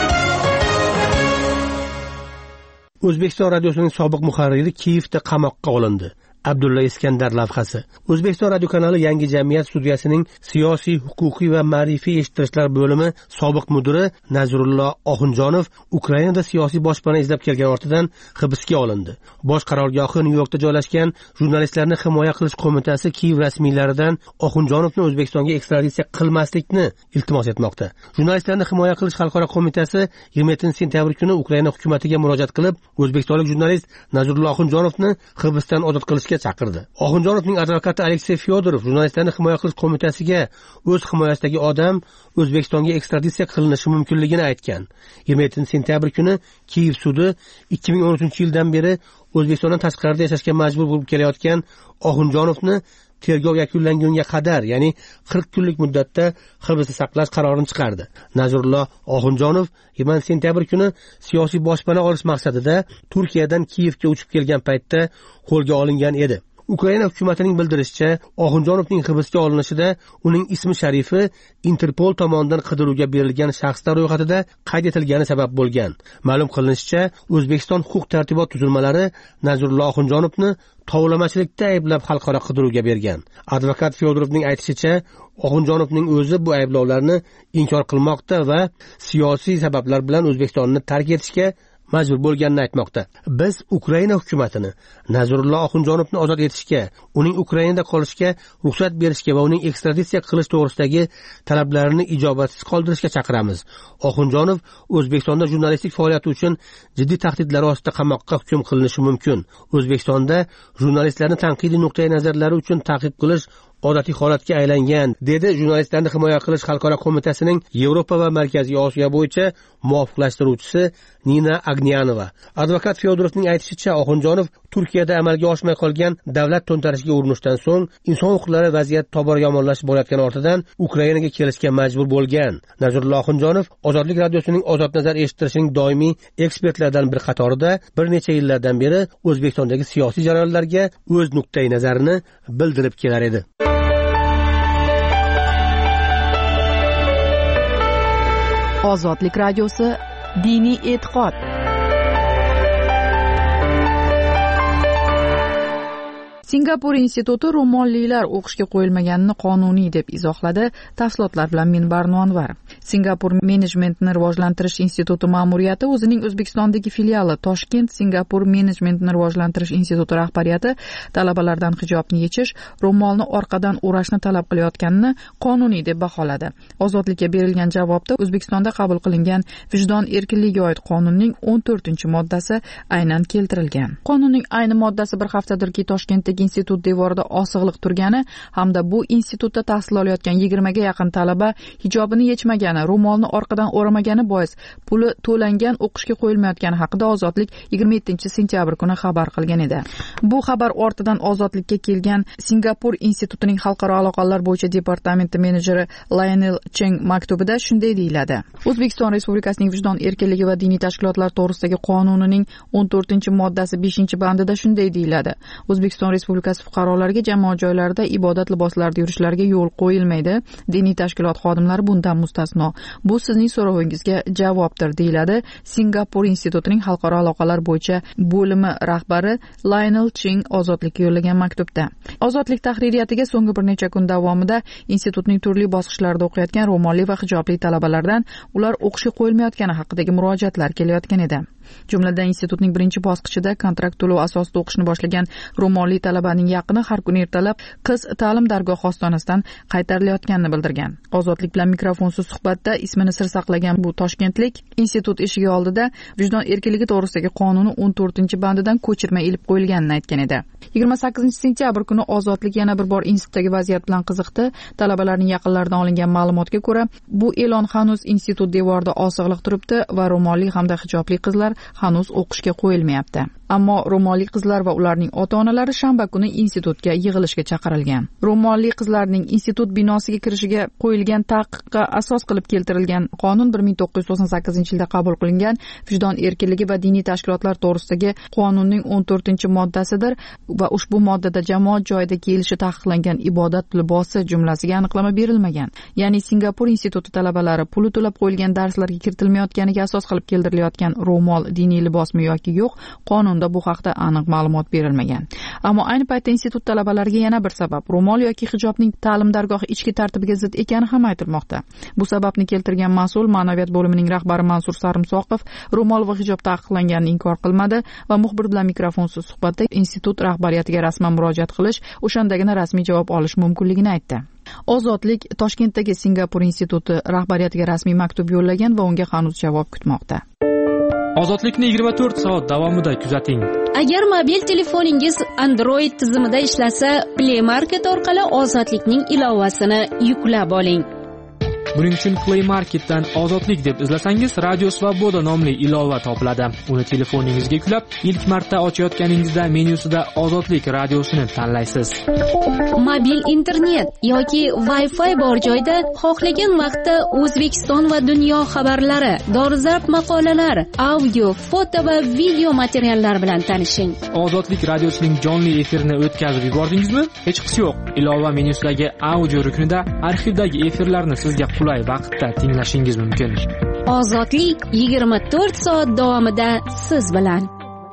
O'zbekiston radiosining sobiq muharriri Kiyevda qamoqqa olindi. Abdulla Iskandar lavhasi. O'zbekiston radio kanali Yangi jamiyat studiyasining siyosiy, huquqiy va ma'rifiy eshittirishlar bo'limi sobiq mudiri Nazrullo Oxunjonov Ukrainada siyosiy boshpana izlab kelgan ortidan hibsga olindi. Bosh qarorgohi Nyu-Yorkda joylashgan Jurnalistlarni himoya qilish qo'mitasi Kiyev rasmiylaridan Oxunjonovni O'zbekistonga ekstraditsiya qilmaslikni iltimos etmoqda. Jurnalistlarni himoya qilish xalqaro qo'mitasi 27-sentyabr kuni Ukraina hukumatiga murojaat qilib, o'zbekistonlik jurnalist Nazrullo Oxunjonovni hibsdan ozod qilishga chaqirdi. Oxunjonovning advokati Aleksey Fyodorov jurnalistlarni himoya qilish qo'mitasiga o'z himoyasidagi odam O'zbekistonga ekstraditsiya qilinishi mumkinligini aytgan. 27-sentyabr kuni Kiyev sudi 2013-yildan beri O'zbekistondan tashqarida yashashga majbur bo'lib kelayotgan Oxunjonovni tergov yakunlangunga qadar, ya'ni 40 kunlik muddatda hibsda saqlash qarorini chiqardi. Nazrullo Oxunjonov 20-sentyabr kuni siyosiy boshpana olish maqsadida Turkiyadan Kiyevga uchib kelgan paytda qo'lga olingan edi. Ukraina hukumatining bildirishicha, Oxunjonovning hibsga olinishida uning ismi sharifi Interpol tomonidan qidiruvga berilgan shaxslar ro'yxatida qayd etilgani sabab bo'lgan. Ma'lum qilinishicha, O'zbekiston huquq-tartibot tuzilmalari Nazrullo Oxunjonovni tovlamachilikda ayblab xalqaro qidiruvga bergan. Advokat Fyodorovning aytishicha, Oxunjonovning o'zi bu ayblovlarni inkor qilmoqda va siyosiy sabablar bilan O'zbekistonni tark etishga majbur bo'lganini aytmoqda. Biz Ukraina hukumatini Nazrullo Oxunjonovni ozod etishga, uning Ukrainada qolishga ruxsat berishga va uning ekstraditsiya qilish to'g'risidagi talablarini ijobatsiz qoldirishga chaqiramiz. Oxunjonov O'zbekistonda jurnalistlik faoliyati uchun jiddiy tahdidlar ostida qamoqqa hukm qilinishi mumkin. O'zbekistonda jurnalistlarni tanqidiy nuqtai nazarlari uchun ta'qib qilish odatiy holatga aylangan, dedi Jurnalistlarni himoya qilish xalqaro qo'mitasining Yevropa va Markaziy Osiyo bo'yicha muvofiqlashtiruvchisi Nina Agnyanova. Advokat Fyodorovning aytishicha, Oxunjonov Turkiyada amalga oshmay qolgan davlat to'ntarishiga urinishdan so'ng inson huquqlari vaziyat tobora yomonlashib borayotgan ortidan Ukrainaga kelishga majbur bo'lgan. Nazrullo Oxunjonov Ozodlik radiosining Ozod nazar eshittirishining doimiy ekspertlaridan bir qatorida bir necha yillardan beri O'zbekistondagi siyosiy jarayonlarga o'z nuqtai nazarini bildirib kelar edi. Ozodlik radiosi diniy e'tiqod. Singapur instituti ro'mollilar o'qishga qo'yilmaganini qonuniy deb izohladi. Tafsilotlar bilan Minbar Nonvar. Singapur menejmentni rivojlantirish instituti ma'muriyati o'zining O'zbekistondagi filiali Toshkent Singapur menejmentni rivojlantirish instituti rahbariyati talabalardan hijobni yechish, ro'molni orqadan o'rashni talab qilayotganini qonuniy deb baholadi. Ozodlikka berilgan javobda O'zbekistonda qabul qilingan vijdon erkinligiga oid qonunning 14-moddasi aynan keltirilgan. Qonunning ayni moddasi bir haftadirki Toshkentdagi institut devorida osig'liq turgani hamda bu institutda tahsil olayotgan 20 ga yaqin talaba hijobini yechmagani, ro'molni orqadan o'ramagani bois puli to'langan o'qishga qo'yilmayotgani haqida Ozodlik 27-sentyabr kuni xabar qilgan edi. Bu xabar ortidan Ozodlikka kelgan Singapur institutining xalqaro aloqalar bo'yicha departamenti menejeri Lionel Cheng maktubida shunday deyiladi. O'zbekiston Respublikasining vijdon erkinligi va diniy tashkilotlar to'g'risidagi qonunining 14-moddasi 5-bandida shunday deyiladi. O'zbekiston Respublikasi fuqarolariga jamoat joylarida ibodat liboslarida yurishlariga yo'l qo'yilmaydi. Diniy tashkilot xodimlari bundan mustasno. Bu sizning so'rovingizga javobdir, deyiladi Singapur institutining xalqaro aloqalar bo'yicha bo'limi rahbari Lionel Cheng Ozodlikka yo'llagan maktubda. Ozodlik tahririyatiga so'nggi bir necha kun davomida institutning turli bosqichlarida o'qiyotgan ro'molli va hijobli talabalardan ular o'qishga qo'yilmayotgani haqidagi murojaatlar kelayotgan edi. Jumladan institutning birinchi bosqichida kontrakt to'lov asosida o'qishni boshlagan ro'molli talabaning yaqini har kuni ertalab qiz ta'lim dargohi ostonasidan qaytarilayotganini bildirgan. Ozodlik bilan mikrofonsiz suhbatda ismini sir saqlagan bu toshkentlik institut eshigi oldida vijdon erkinligi to'g'risidagi qonuni 14-bandidan ko'chirma ilib qo'yilganini aytgan edi. 28-sentyabr kuni Ozodlik yana bir bor institutdagi vaziyat bilan qiziqdi. Talabalarning yaqinlaridan olingan ma'lumotga ko'ra, bu e'lon hanuz institut devorida osig'liq turibdi va ro'molli hamda hijobli qizlar talabalar hanuz o'qishga qo'yilmayapti. Ammo ro'molli qizlar va ularning ota-onalari shanba kuni institutga yig'ilishga chaqirilgan. Ro'molli qizlarning institut binosiga kirishiga qo'yilgan taqiqqa asos qilib keltirilgan qonun 1998-yilda qabul qilingan Vijdon erkinligi va diniy tashkilotlar to'g'risidagi qonunning 14-moddasidir va ushbu moddada jamoat joyida kiyilishi taqiqlangan ibodat libosi jumlasiga aniqlama berilmagan. Ya'ni Singapur instituti talabalari puli to'lab qo'yilgan darslarga kiritilmayotganiga asos qilib keltirilayotgan ro'mol diniy libosmi yoki yo'q, qonunda bu haqda aniq ma'lumot berilmagan. Ammo ayni paytda institut talabalariga yana bir sabab ro'mol yoki hijobning ta'lim dargohi ichki tartibiga zid ekani ham aytilmoqda. Bu sababni keltirgan mas'ul ma'naviyat bo'limining rahbari Mansur Sarimsoqov ro'mol va hijob taqiqlanganini inkor qilmadi va muxbir bilan mikrofonsiz suhbatda institut rahbariyatiga rasman murojaat qilish, o'shandagina rasmiy javob olish mumkinligini aytdi. Ozodlik Toshkentdagi Singapur instituti rahbariyatiga rasmiy maktub yo'llagan va unga hanuz javob kutmoqda. Ozodlikni 24 soat davomida kuzating. Agar mobil telefoningiz Android tizimida ishlasa, Play Market orqali Ozodlikning ilovasini yuklab oling. Buning uchun Play Marketdan Ozodlik deb izlasangiz, Radio Svoboda nomli ilova topiladi. Uni telefoningizga yuklab, ilk marta ochayotganingizda menyusida Ozodlik radiosini tanlaysiz. Mobil internet yoki Wi-Fi bor joyda xohlagan vaqtda O'zbekiston va dunyo xabarlari, dolzarb maqolalar, audio, foto va video materiallar bilan tanishing. Ozodlik radiosining jonli efirini o'tkazib yubordingizmi? Hech qisi yo'q. Ilova menyusidagi audio ruknida arxivdagi efirlarni sizga qulay vaqtda tinglashingiz mumkin. Ozodlik 24 soat davomida siz bilan.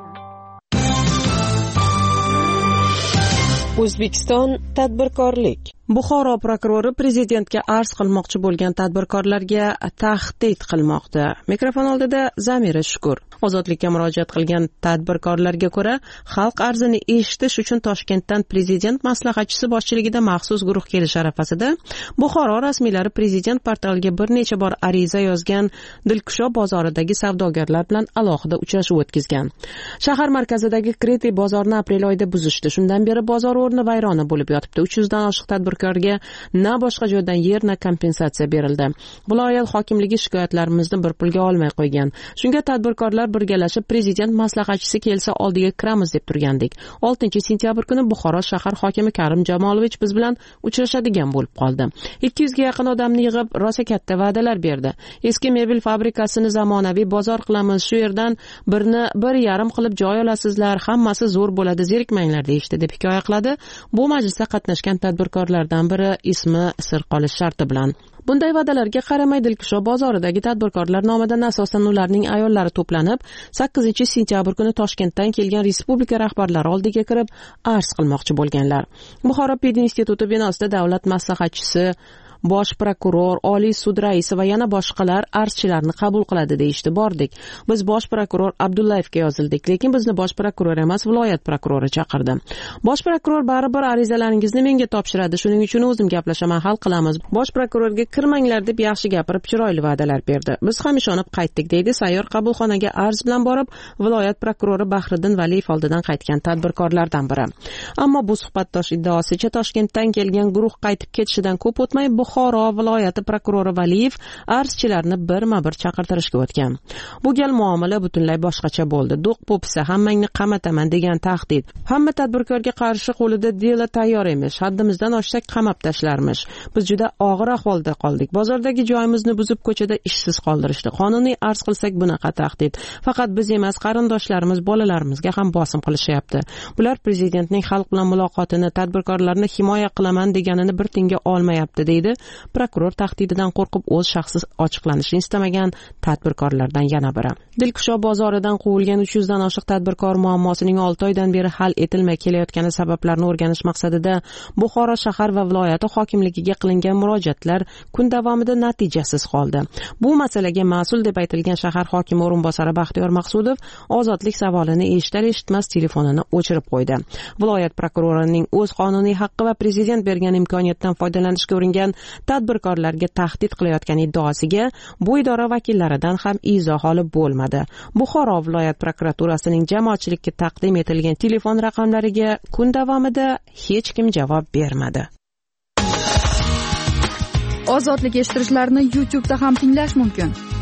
O'zbekiston tadbirkorlik. Buxoro prokurori prezidentga arz qilmoqchi bo'lgan tadbirkorlarga tahdid qilmoqda. Mikrofon oldida Zamira Shukur. Ozodlikka murojaat qilgan tadbirkorlarga ko'ra, xalq arzini eshitish uchun Toshkentdan prezident maslahatchisi boshchiligida maxsus guruh kelish arafasida Buxoro rasmiylari prezident portaliga bir necha bor ariza yozgan, Dilkusho bozoridagi savdogarlar bilan alohida uchrashuv o'tkazgan. Shahar markazidagi Kreti bozorni aprel oyida buzishdi. Shundan beri bozor o'rni vayrona bo'lib yotibdi. 300 dan oshiq tadbirkorga na boshqa joydan yer, na kompensatsiya berildi. Viloyat hokimligi shikoyatlarimizni bir pulga olmay qo'ygan. Shunga tadbirkorlar birgalashib prezident maslahatchisi kelsa oldiga kiramiz deb turgandik. 6-sentyabr kuni Buxoro shahar hokimi Karim Jamolovich biz bilan uchrashadigan bo'lib qoldi. 200 ga yaqin odamni yig'ib rosa katta va'dalar berdi. Eski mebel fabrikasini zamonaviy bozor qilamiz, shu yerdan birni 1,5 qilib joy olasizlar, hammasi zo'r bo'ladi, zerikmanglar deyishdi deb hikoya qiladi. Bu majlisda qatnashgan tadbirkorlardan biri ismi sir qolish sharti bilan. Bunday va'dalarga qaramay Dilkusho bozoridagi tadbirkorlar nomidan asosan ularning ayollari to'planib, 8-sentyabr kuni Toshkentdan kelgan respublika rahbarlari oldiga kirib arz qilmoqchi bo'lganlar. Buxoro pedinstituti binosida davlat maslahatchisi, bosh prokuror, oliy sud raisi va yana boshqalar arzchilarni qabul qiladi deyishdi. Bordik. Biz bosh prokuror Abdullayevga yozildik, lekin bizni bosh prokuror emas, viloyat prokurori chaqirdi. Bosh prokuror baribir arizalaringizni menga topshiradi, shuning uchun o'zim gaplashaman, hal qilamiz. Bosh prokurorga kirmanglar deb yaxshi gapirib, chiroyli va'dalar berdi. Biz ham ishonib qaytdik, deydi sayyor qabulxonaga arz bilan borib viloyat prokurori Bahriddin Valiyev oldidan qaytgan tadbirkorlardan biri. Ammo bu suhbatdosh iddaosicha Toshkentdan kelgan guruh qaytib ketishidan ko'p o'tmay Buxoro viloyati prokurori Valiyev arzchilarni birma-bir chaqirtirishga o'tgan. Bu gal muomala butunlay boshqacha bo'ldi. Do'q popsa hammangni qamataman degan tahdid. Hamma tadbirkorga qarshi qo'lida dela tayyor emish. Haddimizdan oshsak qamab tashlarmish. Biz juda og'ir ahvolda qoldik. Bozordagi joyimizni buzib ko'chada ishsiz qoldirishdi. Qonuniy arz qilsak bunaqa tahdid. Faqat biz emas, qarindoshlarimiz, bolalarimizga ham bosim qilishyapti. Bular prezidentning xalq bilan muloqotini, tadbirkorlarni himoya qilaman deganini bir tinga olmayapti, deydi prokuror tahdididan qo'rqib o'z shaxsi ochiqlanishni istamagan tadbirkorlardan yana biri. Dilkusho bozoridan quvilgan 300 dan oshiq tadbirkor muammosining 6 oydan beri hal etilmay kelayotgani sabablarini o'rganish maqsadida Buxoro shahar va viloyati hokimligiga qilingan murojaatlar kun davomida natijasiz qoldi. Bu masalaga mas'ul deb aytilgan shahar hokimi o'rinbosari Baxtiyor Maqsudov ozodlik savolini eshitar-eshitmas telefonini o'chirib qo'ydi. Viloyat prokurorining o'z qonuniy haqqi va prezident bergan imkoniyatdan foydalanishga uringan tadbirkorlarga tahdid qilayotgan iddaosiga bu idora vakillaridan ham izoh olib bo'lmadi. Buxoro viloyat prokuraturasining jamoatchilikka taqdim etilgan telefon raqamlariga kun davomida hech kim javob bermadi. Ozodlik eshittirishlarini YouTube'da ham tinglash mumkin.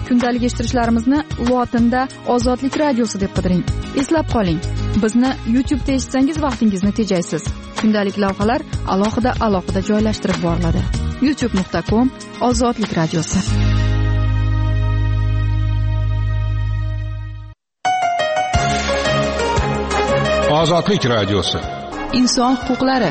Kundalik eshittirishlarimizni lotinda Ozodlik radiosi deb qidiring. Eslab qoling, bizni YouTube'da eshitsangiz vaqtingizni tejaysiz. Kundalik lavhalar alohida joylashtirib boriladi. youtube.com/Ozodlik radiosi. Ozodlik radiosi. Inson huquqlari.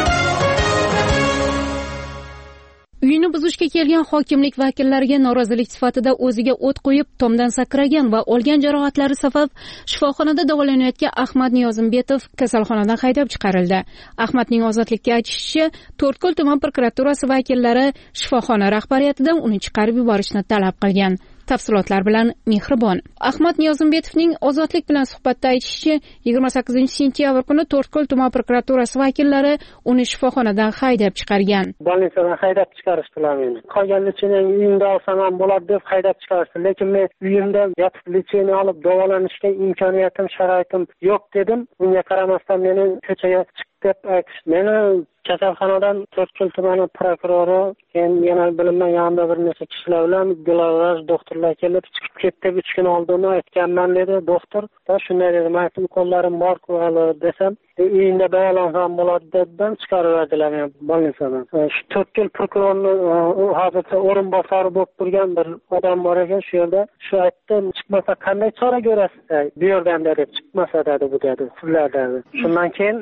Uyini buzishga kelgan hokimlik vakillariga norozilik sifatida o'ziga o't qo'yib, tomdan sakragan va olgan jarohatlari sabab shifoxonada davolanayotgan Ahmad Niyozimbetov kasalxonadan haydab chiqarildi. Ahmadning ozodlikka aytishicha, To'rtko'l tuman prokuraturasi vakillari shifoxona rahbariyatidan uni chiqarib yuborishni talab qilgan. Tafsilotlar bilan Mehribon. Ahmad Niyozimbetovning ozodlik bilan suhbatda aytishicha, 28-sentyabr kuni To'rtko'l tuman prokuraturasi vakillari uni shifoxonadan haydab chiqargan. Bolnitsadan haydab chiqarishdilar meni. Qolgan lecheniya uyimda olsam ham bo'ladi deb haydab chiqarishdi. Lekin men uyimda yotib lecheniya olib davolanishga imkoniyatim, sharoitim yo'q dedim. Bunga qaramasdan meni ko'chaga chiq deb aytishdi. Meni kasalxonadan To'rtko'l tumani prokurori, keyin yana bilinmagan yonida bir necha kishilar bilan glavovraj doktorlar kelib chiqib ketdi. 3 kun oldin aytganman dedi doktor. Shunday dedi, "Men qo'llarim bor-ku hali" desam, uyingda davolansam bo'ladi dedidan chiqarib yubordilar meni bolnitsadan. Shu To'rtko'l prokurorining hozircha o'rinbosari bo'lib turgan bir odam bor ekan, shu yerda. Shu aytdi, "Chiqmasa qanday chora ko'rasiz? Bu yerdan dedi, chiqmasa dedi bu dedi, sizlar dedi." Shundan keyin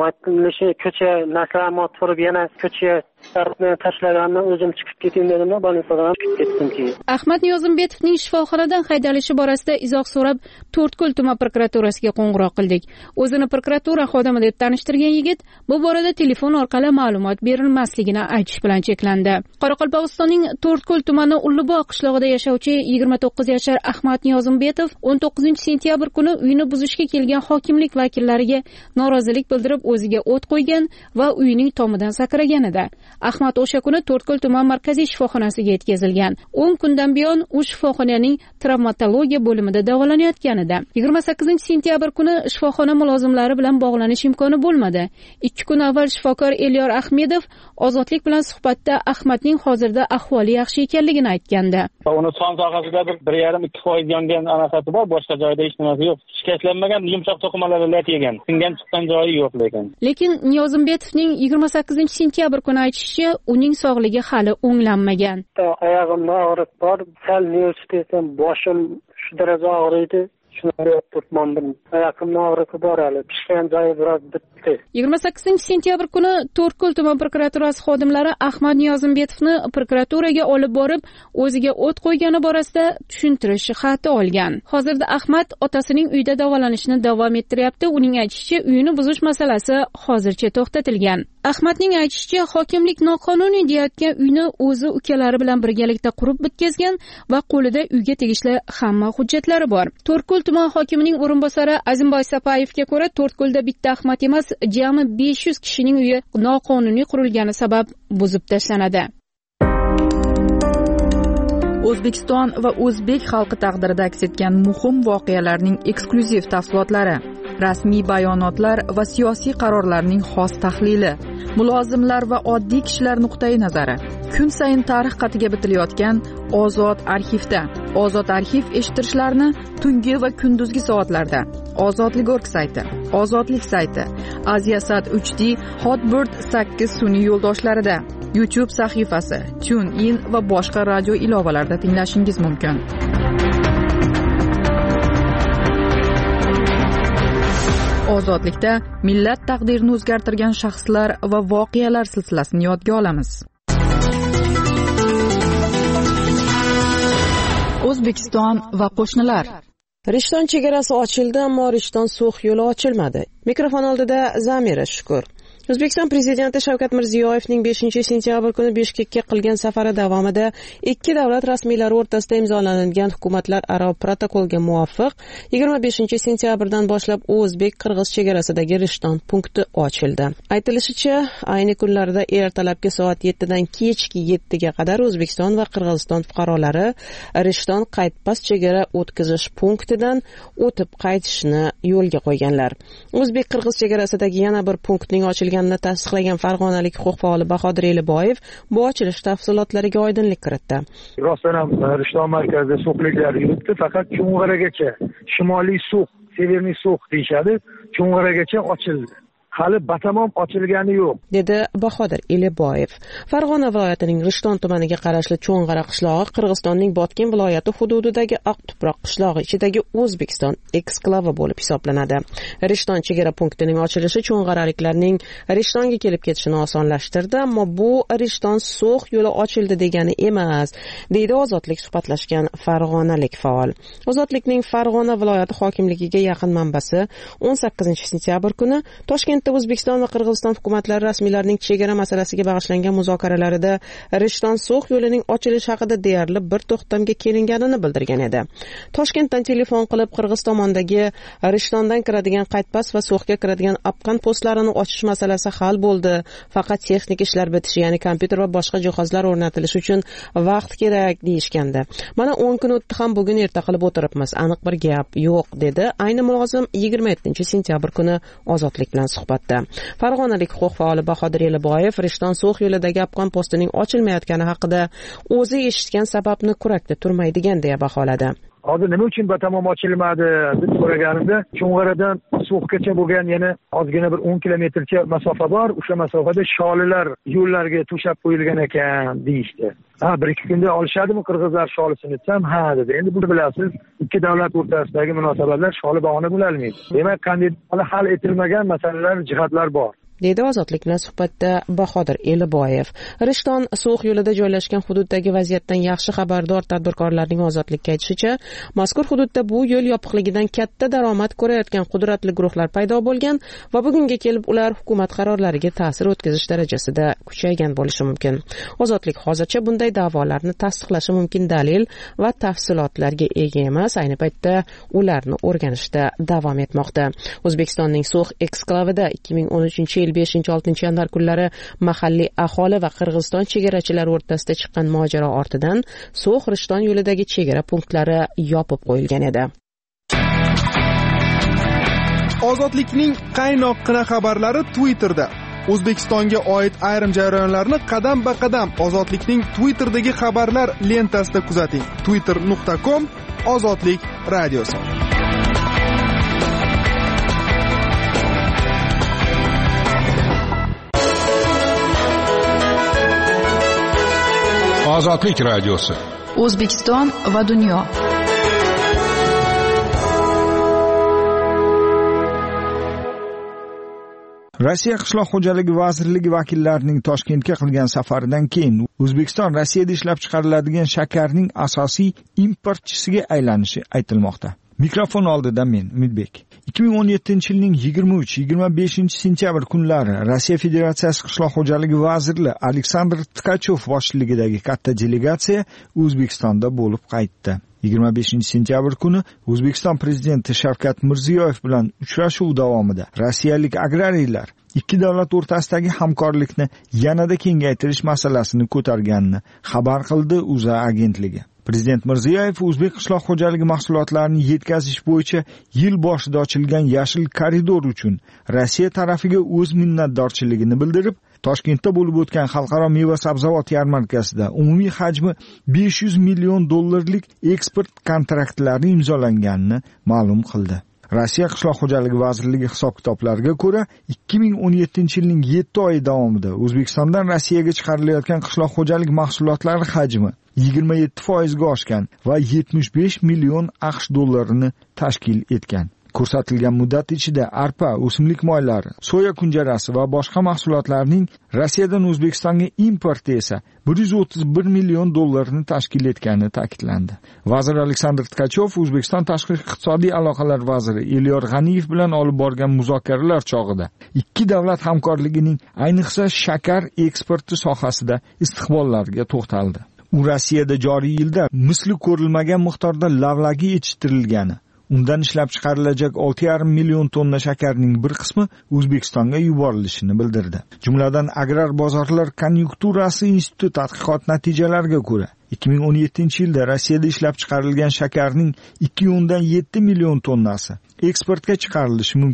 ko'cha naslamot turib yana ko'chaga tashlagandan o'zim chiqib ketdim dedim, bolnitsadan chiqib ketdim keyin. Ahmad Niyozimbetovning shifoxonadan haydalishi borasida izoh so'rab To'rtko'l tuman prokuraturasiga qo'ng'iroq qildik. O'zini prokuratura xodimi deb tanishtirgan yigit bu borada telefon orqali ma'lumot berilmasligini aytish bilan cheklandi. Qoraqalpog'istonning To'rtko'l tumani Ulluboq qishlog'ida yashovchi 29 yashar Ahmad Niyozimbetov 19-sentyabr kuni uyini buzishga kelgan hokimlik vakillariga norozilik bildirib o'ziga o't qo'ygan va uyining tomidan sakragan edi. Ahmad o'sha kuni To'rtko'l tuman markaziy shifoxonasiga yetkazilgan. 10 kundan buyon u shifoxonaning travmatologiya bo'limida davolanayotgan edi. 28-sentyabr kuni shifoxona mulozimlari bilan bog'lanish imkoni bo'lmadi. 2 kun avval shifokor Elyor Ahmedov ozodlik bilan suhbatda Ahmadning hozirda ahvoli yaxshi ekanligini aytgandi. Uni son sohasida 1,5-2% yongan anasasi bor, boshqa joyda hech narsa yo'q. Shikastlanmagan, yumshoq to'qimalar lat yegan. Singan chiqqan joyi yo'q lekin. Lekin Niyozimbetovning 28-sentyabr kuni aytishicha, uning sog'ligi hali o'nglanmagan. Oyog'imda og'riq bor, sal universitetdan boshim shu darajada og'riydi. Shunday turibman. Oyog'imda og'riqi bor hali. Pishgan joyi biroz bitdi. 28-sentyabr kuni To'rtko'l tuman prokuraturasi xodimlari Ahmad Niyozimbetovni prokuraturaga olib borib, o'ziga o't qo'ygani borasida tushuntirish xati olgan. Hozirda Ahmad otasining uyida davolanishni davom ettiryapti. Uning aytishicha, uyini buzish masalasi hozircha to'xtatilgan. Ahmadning aytishicha, hokimlik noqonuniy deyotgan uyni o'zi ukalari bilan birgalikda qurib bitkazgan va qo'lida uyga tegishli hamma hujjatlari bor. To'rtko'l tuman hokimining o'rinbosari Azimboy Sapayevga ko'ra, To'rtko'lda bitta Ahmad emas, jami 500 kishining uyi noqonuniy qurilgani sabab buzib tashlanadi. O'zbekiston va o'zbek xalqi taqdirida aks etgan muhim voqealarning eksklyuziv tafsilotlari, rasmiy bayonotlar va siyosiy qarorlarning xos tahlili, mulozimlar va oddiy kishilar nuqtai nazari. Kun sayin tarix qatiga bitilayotgan Ozod arxivda. Ozod arxiv eshittirishlarni tungi va kunduzgi soatlarda Ozodlik.org sayti, Ozodlik sayti, Aziasat 3D, Hotbird 8 sun'iy yo'ldoshlarida, YouTube sahifasi, TuneIn va boshqa radio ilovalarida tinglashingiz mumkin. Ozodlikda millat taqdirini o'zgartirgan shaxslar va voqealar silsilasini yodga olamiz. O'zbekiston va qo'shnilar. Rishton chegarasi ochildi, ammo Rishton So'x yo'li ochilmadi. Mikrofon oldida Zamira Shukur. O'zbekiston prezidenti Shavkat Mirziyoyevning 5-sentyabr kuni Bishkekka qilgan safari davomida ikki davlat rasmiylari o'rtasida imzolangan hukumatlararo protokolga muvofiq 25-sentyabrdan boshlab o'zbek-qirg'iz chegarasidagi Rishton punkti ochildi. Aytilishicha, ayni kunlarda ertalabki soat 7 dan kechki 7 ga qadar O'zbekiston va Qirg'iziston fuqarolari Rishton qaytpas chegara o'tkazish punktidan o'tib qaytishni yo'lga qo'yganlar. O'zbek-qirg'iz chegarasidagi yana bir punktning ochilgan ochilganini tasdiqlagan farg'onalik huquq faoli Bahodir Eliboyev bu ochilish tafsilotlariga oydinlik kiritdi. Rostdan ham Rishton markazida suqliklar yuribdi, faqat Cho'ng'aragacha, Shimoliy suq, Severniy suq deyshadi, Cho'ng'aragacha ochildi. Hali batamom ochilgani yo'q, dedi Bahodir Eliboyev. Farg'ona viloyatining Rishton tumaniga qarashli Cho'ng'ara qishlog'i Qirg'izistonning Botken viloyati hududidagi Oqtuproq qishlog'i ichidagi O'zbekiston eksklavi bo'lib hisoblanadi. Rishton chegara punktining ochilishi cho'ng'araliklarning Rishtonga kelib ketishini osonlashtirdi, ammo bu Rishton So'x yo'li ochildi degani emas, deydi Ozodlik suhbatlashgan farg'onalik faol. Ozodlikning Farg'ona viloyati hokimligiga yaqin manbasi 18-sentyabr kuni Toshkent O'zbekiston va Qirg'iziston hukumatlari rasmiylarining chegara masalasiga bag'ishlangan muzokaralarida Rishton So'x yo'lining ochilishi haqida deyarli bir to'xtamga kelinganini bildirgan edi. Toshkentdan telefon qilib Qirg'iz tomondagi Rishtondan kiradigan Qaytpas va So'xga kiradigan Apqan postlarini ochish masalasi hal bo'ldi. Faqat texnik ishlar bitishi, ya'ni kompyuter va boshqa jihozlar o'rnatilishi uchun vaqt kerak deyishgandi. Mana 10 kun o'tdi ham bugun erta qilib o'tiribmiz. Aniq bir gap yo'q, dedi ayni mulozim 27-sentyabr kuni Ozodlik bilan suhbatda. Farg'onalik huquq faoli Bahodir Eliboyev Rishton So'x yo'lidagi Apqon postining ochilmayotgani haqida o'zi eshitgan sababni kurakda turmaydigan deya baholadi. Hozir nima uchun batamom ochilmadi deb so'raganimda, Cho'ng'aradan So'xgacha bo'lgan yana ozgina bir 10 kilometrcha masofa bor. O'sha masofada sholilar yo'llarga to'shab qo'yilgan ekan deyishdi. Bir ikki kunda olishadimi qirg'izlar sholisini desam, ha dedi. Endi bunu bilasiz, ikki davlat o'rtasidagi munosabatlar sholi bahona bo'lolmaydi. Demak, qanday hal etilmagan masalalar, jihatlar bor, dedi Ozodlik bilan suhbatda Bahodir Eliboyev. Rishton So'x yo'lida joylashgan hududdagi vaziyatdan yaxshi xabardor tadbirkorlarning Ozodlikka aytishicha, mazkur hududda bu yo'l yopiqligidan katta daromad ko'rayotgan qudratli guruhlar paydo bo'lgan va bugunga kelib ular hukumat qarorlariga ta'sir o'tkazish darajasida kuchaygan bo'lishi mumkin. Ozodlik hozircha bunday da'volarni tasdiqlashi mumkin dalil va tafsilotlarga ega emas. Ayni paytda ularni o'rganishda davom etmoqda. O'zbekistonning So'x eksklavida 2013-yil 5-6 yanvar kunlari mahalliy aholi va Qirg'iziston chegarachilari o'rtasida chiqqan mojaro ortidan So'x Rishton yo'lidagi chegara punktlari yopib qo'yilgan edi. Ozodlikning qaynoqqina xabarlari Twitterda. O'zbekistonga oid ayrim jarayonlarni qadam-ba-qadam Ozodlikning Twitter'dagi xabarlar lentasida kuzating. twitter.com/Ozodlik radiosi. Ozodlik radiosi. O'zbekiston va dunyo. Rossiya qishloq xo'jaligi vazirligi vakillarining Toshkentga qilgan safaridan keyin O'zbekiston Rossiyada ishlab chiqariladigan shakarning asosiy importchisiga aylanishi aytilmoqda. Mikrofon oldida men Umidbek. 2017-yilning 23-25 kunlari Rossiya Federatsiyasi qishloq xo'jaligi vaziri Aleksandr Tkachov boshchiligidagi katta delegatsiya O'zbekistonda bo'lib qaytdi. 25 kuni O'zbekiston prezidenti Shavkat Mirziyoyev bilan uchrashuv davomida rossiyalik agrariylar ikki davlat o'rtasidagi hamkorlikni yanada kengaytirish masalasini ko'targanini xabar qildi O'zA agentligi. Prezident Mirziyoyev o'zbek qishloq xo'jaligi mahsulotlarini yetkazish bo'yicha yil boshida ochilgan yashil koridor uchun Rossiya tarafiga o'z minnatdorchiligini bildirib, Toshkentda bo'lib o'tgan xalqaro meva-sabzavot yarmarkasida umumiy hajmi $500 million eksport kontraktlari imzolanganini ma'lum qildi. Rossiya qishloq xo'jaligi vazirligi hisob-kitoblariga ko'ra, 2017-yilning 7 oyi davomida O'zbekistondan Rossiyaga chiqarilayotgan qishloq xo'jaligi mahsulotlari hajmi 27% ga oshgan va $75 million dollarini tashkil etgan. Ko'rsatilgan muddat ichida arpa, o'simlik moylari, soya kunjarasi va boshqa mahsulotlarning Rossiyadan O'zbekistonga importi esa $131 million tashkil etgani ta'kidlandi. Vazir Aleksandr Tkachov O'zbekiston tashqi iqtisodiy aloqalar vaziri Elyor G'aniyev bilan olib borgan muzokaralar chog'ida ikki davlat hamkorligining ayniqsa shakar eksporti sohasida istiqbollariga to'xtaldi. U Rossiyada joriy yilda misli ko'rilmagan miqdorda lavlagi yetishtirilgani, undan ishlab chiqarilajak 6,5 million tonna shakarning bir qismi O'zbekistonga yuborilishini bildirdi. Jumladan Agrar bozorlar konjunkturasi instituti tadqiqot natijalariga ko'ra, 2017-yilda Rossiyada ishlab chiqarilgan shakarning 2,7 million tonnasi eksportga chiqarilishi mumkin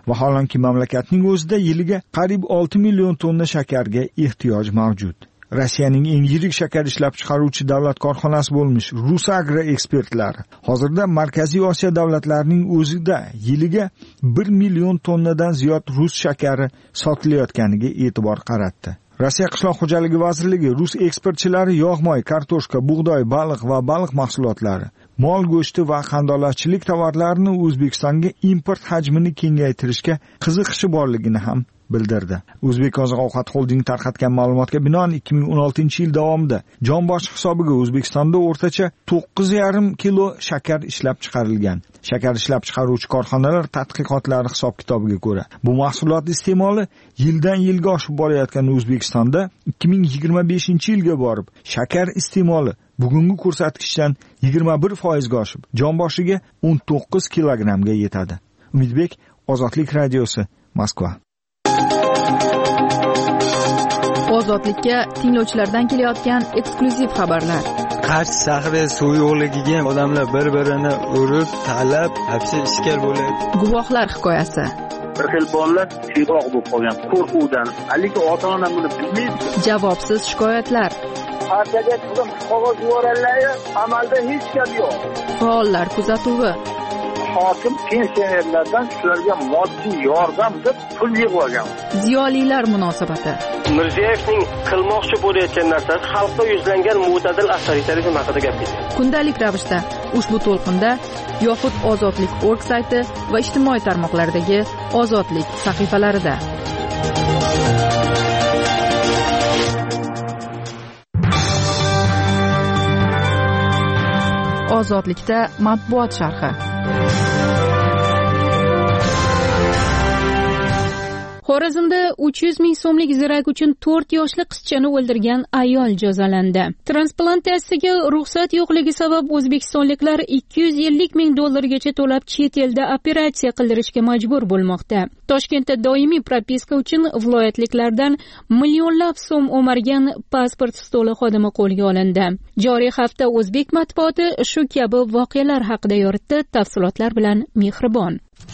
Vaholanki mamlakatning o'zida yiliga qariyb 6 million tonna shakarga ehtiyoj mavjud. Rossiyaning eng yirik shakar ishlab chiqaruvchi davlat korxonasi bo'lmish Rusagro ekspertlari hozirda Markaziy Osiyo davlatlarining o'zida yiliga 1 million tonnadan ziyod rus shakari sotilayotganiga e'tibor qaratdi. Rossiya qishloq xo'jaligi vazirligi rus ekspertchilari yog'moy, kartoshka, bug'doy, baliq va baliq mahsulotlari, mol go'shti va qandolatchilik tovarlarini O'zbekistonga import hajmini kengaytirishga qiziqishi borligini ham bildirdi. O'zbek oziq-ovqat xolding tarqatgan ma'lumotga binoan 2016-yil davomida jon boshi hisobiga O'zbekistonda o'rtacha 9,5 kilo shakar ishlab chiqarilgan. Shakar ishlab chiqaruvchi korxonalar tadqiqotlari hisob-kitobiga ko'ra, bu mahsulot iste'moli yildan yilga oshib borayotgan O'zbekistonda 2025-yilga borib, shakar iste'moli bugungi ko'rsatkichdan 21% ga oshib, jon boshiga 19 kilogrammga yetadi. Umidbek, Ozodlik radiosi, Moskva. Ozodlikka tinglovchilardan kelayotgan eksklyuziv xabarlar. Qarshi shahri suv yo'qligiga odamlar bir-birini urib, talab, hapsi ishkal bo'lyapti. Guvohlar hikoyasi. Bir xil bolalar tiyroq bo'lib qolgan qo'rquvdan, haligi ota-ona buni bilmaydi. Javobsiz shikoyatlar. Partiyaga turib qog'oz yuborganlar, amalda hech gap yo'q. Faollar kuzatuvi. Hokim pensionerlardan shularga moddiy yordam deb pul yig'ib olgan. Ziyolilar munosabati. Mirziyoyevning qilmoqchi bo'layotgan narsasi xalqqa yuzlangan mo'tadil avtoritarizm haqida gap ketdi. Kundalik ravishda ushbu to'lqinda yoxud ozodlik.org sayti va ijtimoiy tarmoqlardagi Ozodlik sahifalarida. Ozodlikda matbuot sharhi. Xorazmda 300 ming so'mlik zirak uchun 4 yoshli qizchani o'ldirgan ayol jazolandi. Transplantatsiyaga ruxsat yo'qligi sabab o'zbekistonliklar 250 ming dollargacha to'lab chet elda operatsiya qildirishga majbur bo'lmoqda. Toshkentda doimiy propiska uchun viloyatliklardan millionlab so'm o'margan pasport stoli xodimi qo'lga olindi. Joriy hafta o'zbek matbuoti shu kabi voqealar haqida yoritdi. Tafsilotlar bilan Mehribon.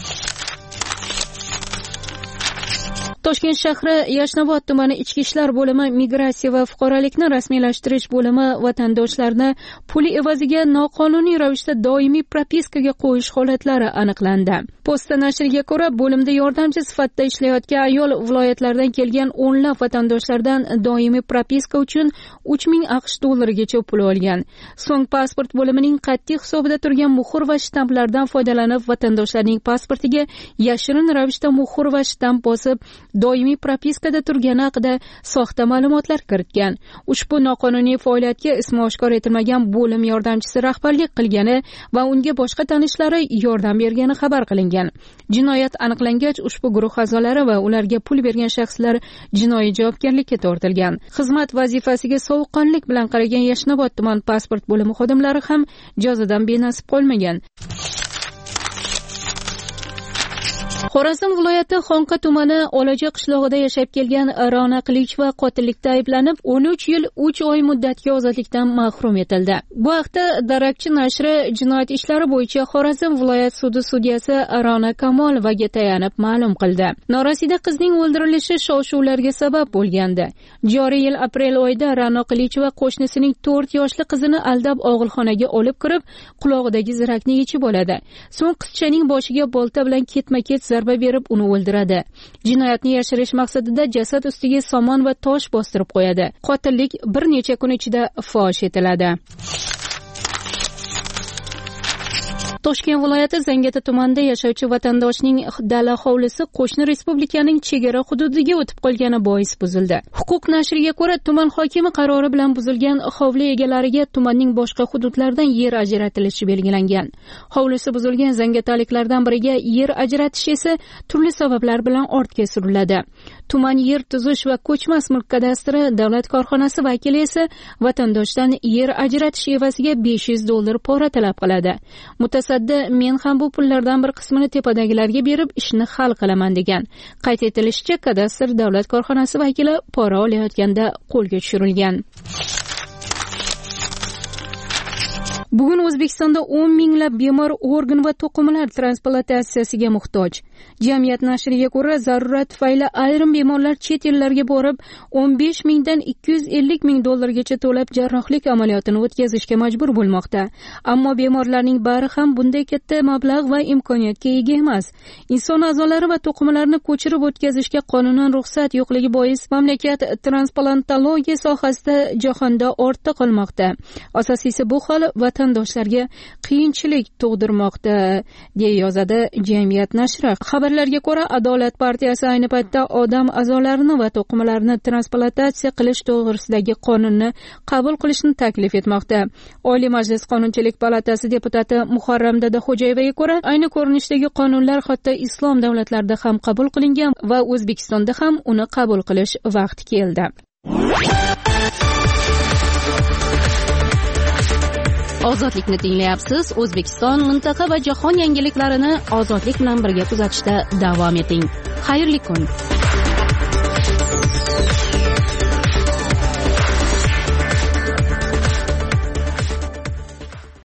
Toshkent shahri Yashnobod tumani Ichki ishlar bo'limi migratsiya va fuqarolikni rasmiylashtirish bo'limi vatandoshlarni pul evaziga noqonuniy ravishda doimiy propiskaga qo'yish holatlari aniqlandi. Posta nashriga ko'ra, bo'limda yordamchi sifatida ishlayotgan ayol viloyatlardan kelgan o'nlab vatandoshlardan doimiy propiska uchun 3000 AQSh dollarigacha pul olgan. So'ng pasport bo'limining qat'iy hisobida turgan muhr va shtamplardan foydalanib, vatandoshlarning pasportiga yashirin ravishda muhr va shtamp bosib, doimiy propiskada turgani haqida soxta ma'lumotlar kiritgan. Ushbu noqonuniy faoliyatga ismi oshkor etilmagan bo'lim yordamchisi rahbarlik qilgani va unga boshqa tanishlari yordam bergani xabar qilingan. Jinoyat aniqlangach, ushbu guruh a'zolari va ularga pul bergan shaxslar jinoiy javobgarlikka tortilgan. Xizmat vazifasiga sovuqqonlik bilan qaragan Yashnobod tuman pasport bo'limi xodimlari ham jazodan benasib qolmagan. Xorazm viloyati Xonqa tumani Olaja qishlog'ida yashab kelgan Ra'no Qilichova qotillikda ayblanib 13 yil 3 oy muddatga ozodlikdan mahrum etildi. Bu haqda Darakchi nashri jinoyat ishlari bo'yicha Xorazm viloyat sudi sudyasi Ra'no Kamolovaga tayanib ma'lum qildi. Norasida qizning o'ldirilishi shov-shuvlarga sabab bo'lgandi. Joriy yil aprel oyida Ra'no Qilichova qo'shnisining 4 yoshli qizini aldab og'ilxonaga olib kirib, qulog'idagi zirakni yechib oladi. So'ng qizchaning boshiga bolta bilan ketma-ket zarba berib uni o'ldiradi. Jinoyatni yashirish maqsadida jasad ustiga somon va tosh bostirib qo'yadi. Qotillik bir necha kun ichida fosh etiladi. Toshkent viloyati Zangata tumanida yashovchi vatandoshning dala hovlisi qo'shni respublikaning chegara hududiga o'tib qolgani bois buzildi. Huquq nashriga ko'ra, tuman hokimi qarori bilan buzilgan hovli egalariga tumanning boshqa hududlaridan yer ajratilishi belgilangan. Hovlisi buzilgan zangataliklardan biriga yer ajratish esa turli sabablar bilan ortga suriladi. Tuman yer tuzish va ko'chmas mulk kadastri davlat korxonasi vakili esa vatandoshdan yer ajratish evaziga $500 pora talab qiladi. Mutasaddi men ham bu pullardan bir qismini tepadagilarga berib ishni hal qilaman degan. Qayd etilishicha, kadastr davlat korxonasi vakili pora olayotganda qo'lga tushirilgan. Bugun O'zbekistonda 10 minglab bemor organ va to'qimalar transplantatsiyasiga muhtoj. Jamiyat nashriga ko'ra, zarurat tufayli ayrim bemorlar chet ellarga borib, 15 mingdan 250 ming dollargacha to'lab jarrohlik amaliyotini o'tkazishga majbur bo'lmoqda. Ammo bemorlarning bari ham bunday katta mablag' va imkoniyatga ega emas. Inson a'zolari va to'qimalarni ko'chirib o'tkazishga qonunan ruxsat yo'qligi bois mamlakat transplantologiya sohasida jahonda ortda qolmoqda. Asosiysi bu hol vatandoshlarga qiyinchilik tug'dirmoqda, deya yozadi Jamiyat nashri. Xabarlarga ko'ra, Adolat partiyasi ayni paytda odam a'zolarini va to'qimalarni transplantatsiya qilish to'g'risidagi qonunni qabul qilishni taklif etmoqda. Oliy Majlis Qonunchilik palatasi deputati Muharram Dadaxo'jayevaga ko'ra, ayni ko'rinishdagi qonunlar hatto islom davlatlarida ham qabul qilingan va O'zbekistonda ham uni qabul qilish vaqti keldi. Ozodlikni tinglayapsiz. O'zbekiston, mintaqa va jahon yangiliklarini ozodlik bilan birga kuzatishda davom eting. Xayrli kun.